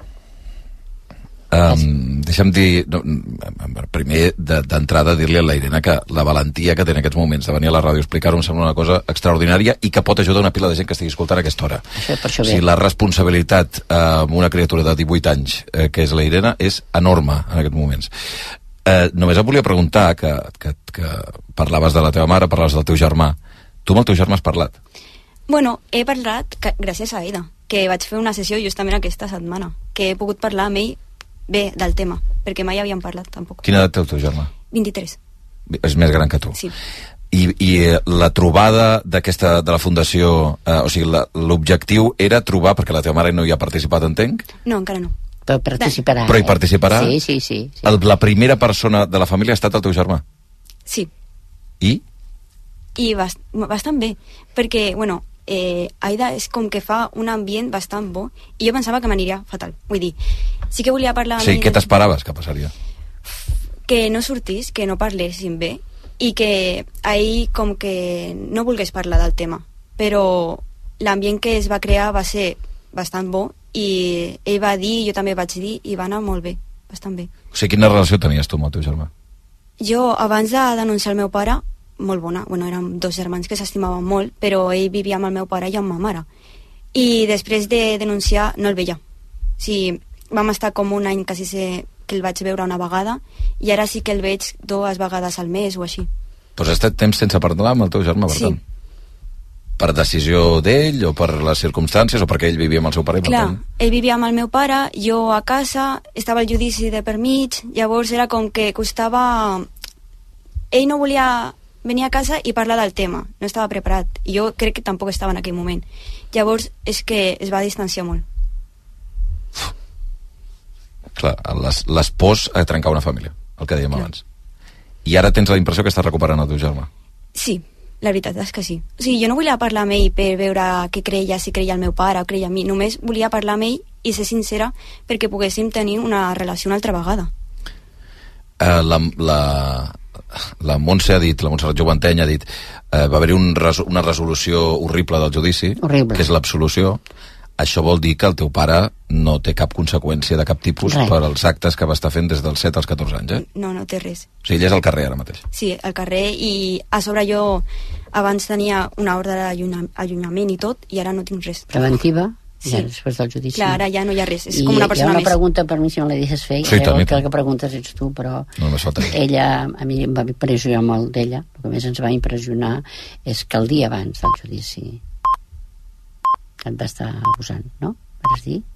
Deixa'm dir primer d'entrada dir-li a la Irene que la valentia que té en aquests moments de venir a la ràdio a explicar-ho em sembla una cosa extraordinària i que pot ajudar una pila de gent que estigui escoltant a aquesta hora. Per això o sigui, la responsabilitat amb una criatura de 18 anys que és la Irene és enorme en aquests moments. Només et volia preguntar que parlaves de la teva mare, parlaves del teu germà. Tu amb el teu germà has parlat? Bueno, he parlat gràcies a ella, que vaig fer una sessió justament aquesta setmana, que he pogut parlar amb ell bé del tema, perquè mai havíem parlat tampoc. Quina edat té el teu germà? 23. És més gran que tu? Sí. I la trobada de la fundació, o sigui, l'objectiu era trobar, perquè la teva mare no hi ha participat, entenc? No, encara no. Però participarà. Però hi participarà? Sí. La primera persona de la família ha estat el teu germà? Sí. I? I bastant bé, perquè, bueno, Aida és com que fa un ambient bastant bo i jo pensava que m'aniria fatal, vull dir, sí que volia parlar sí, què t'esperaves que passaria? Que no sortís, que no parléssim bé i que ahir com que no volgués parlar del tema, però l'ambient que es va crear va ser bastant bo i ell va dir, jo també vaig dir i va anar molt bé, bastant bé. O sigui, quina relació tenies tu amb el teu germà? Jo, abans de denunciar el meu pare, molt bona, bueno, érem 2 germans que s'estimaven molt, però ell vivia amb el meu pare i amb ma mare. I després de denunciar no el veia. O sigui, vam estar com un any quasi que el vaig veure una vegada i ara sí que el veig 2 vegades al mes o així. Pues has estat temps sense parlar amb el teu germà, per tant. Per decisió d'ell o per les circumstàncies o perquè ell vivia amb el seu pare? Clar, ell vivia amb el meu pare, jo a casa, estava el judici de per mig, llavors era com que costava... Ell no volia venir a casa i parlar del tema, no estava preparat i jo crec que tampoc estava en aquell moment, llavors és que es va distanciar molt. Clar, les pors a trencar una família, el que dèiem abans. I ara tens la impressió que estàs recuperant el teu germà? Sí, La veritat és que sí. O sigui, jo no volia parlar amb ell per veure què creia, si creia el meu pare o creia a mi. Només volia parlar amb ell i ser sincera perquè poguéssim tenir una relació una altra vegada. La Montse ha dit, la Montserrat Jovanteny ha dit va haver-hi una resolució horrible del judici, que és l'absolució. Això vol dir que el teu pare no té cap conseqüència de cap tipus per als actes que va estar fent des dels 7 als 14 anys, eh? No té res. O sigui, ell és al carrer ara mateix. Sí, al carrer, i a sobre jo abans tenia una ordre d'allunyament i tot, i ara no tinc res. Preventiva? Sí. Ja, després del judici. Clar, ara ja no hi ha res, és com una persona més. Hi ha una pregunta, per mi, si no la deixes fer, sí, que el que preguntes ets tu, però ella, a mi em va impressionar molt d'ella, el que més ens va impressionar és que el dia abans del judici que et va estar abusant, no? Vas dir?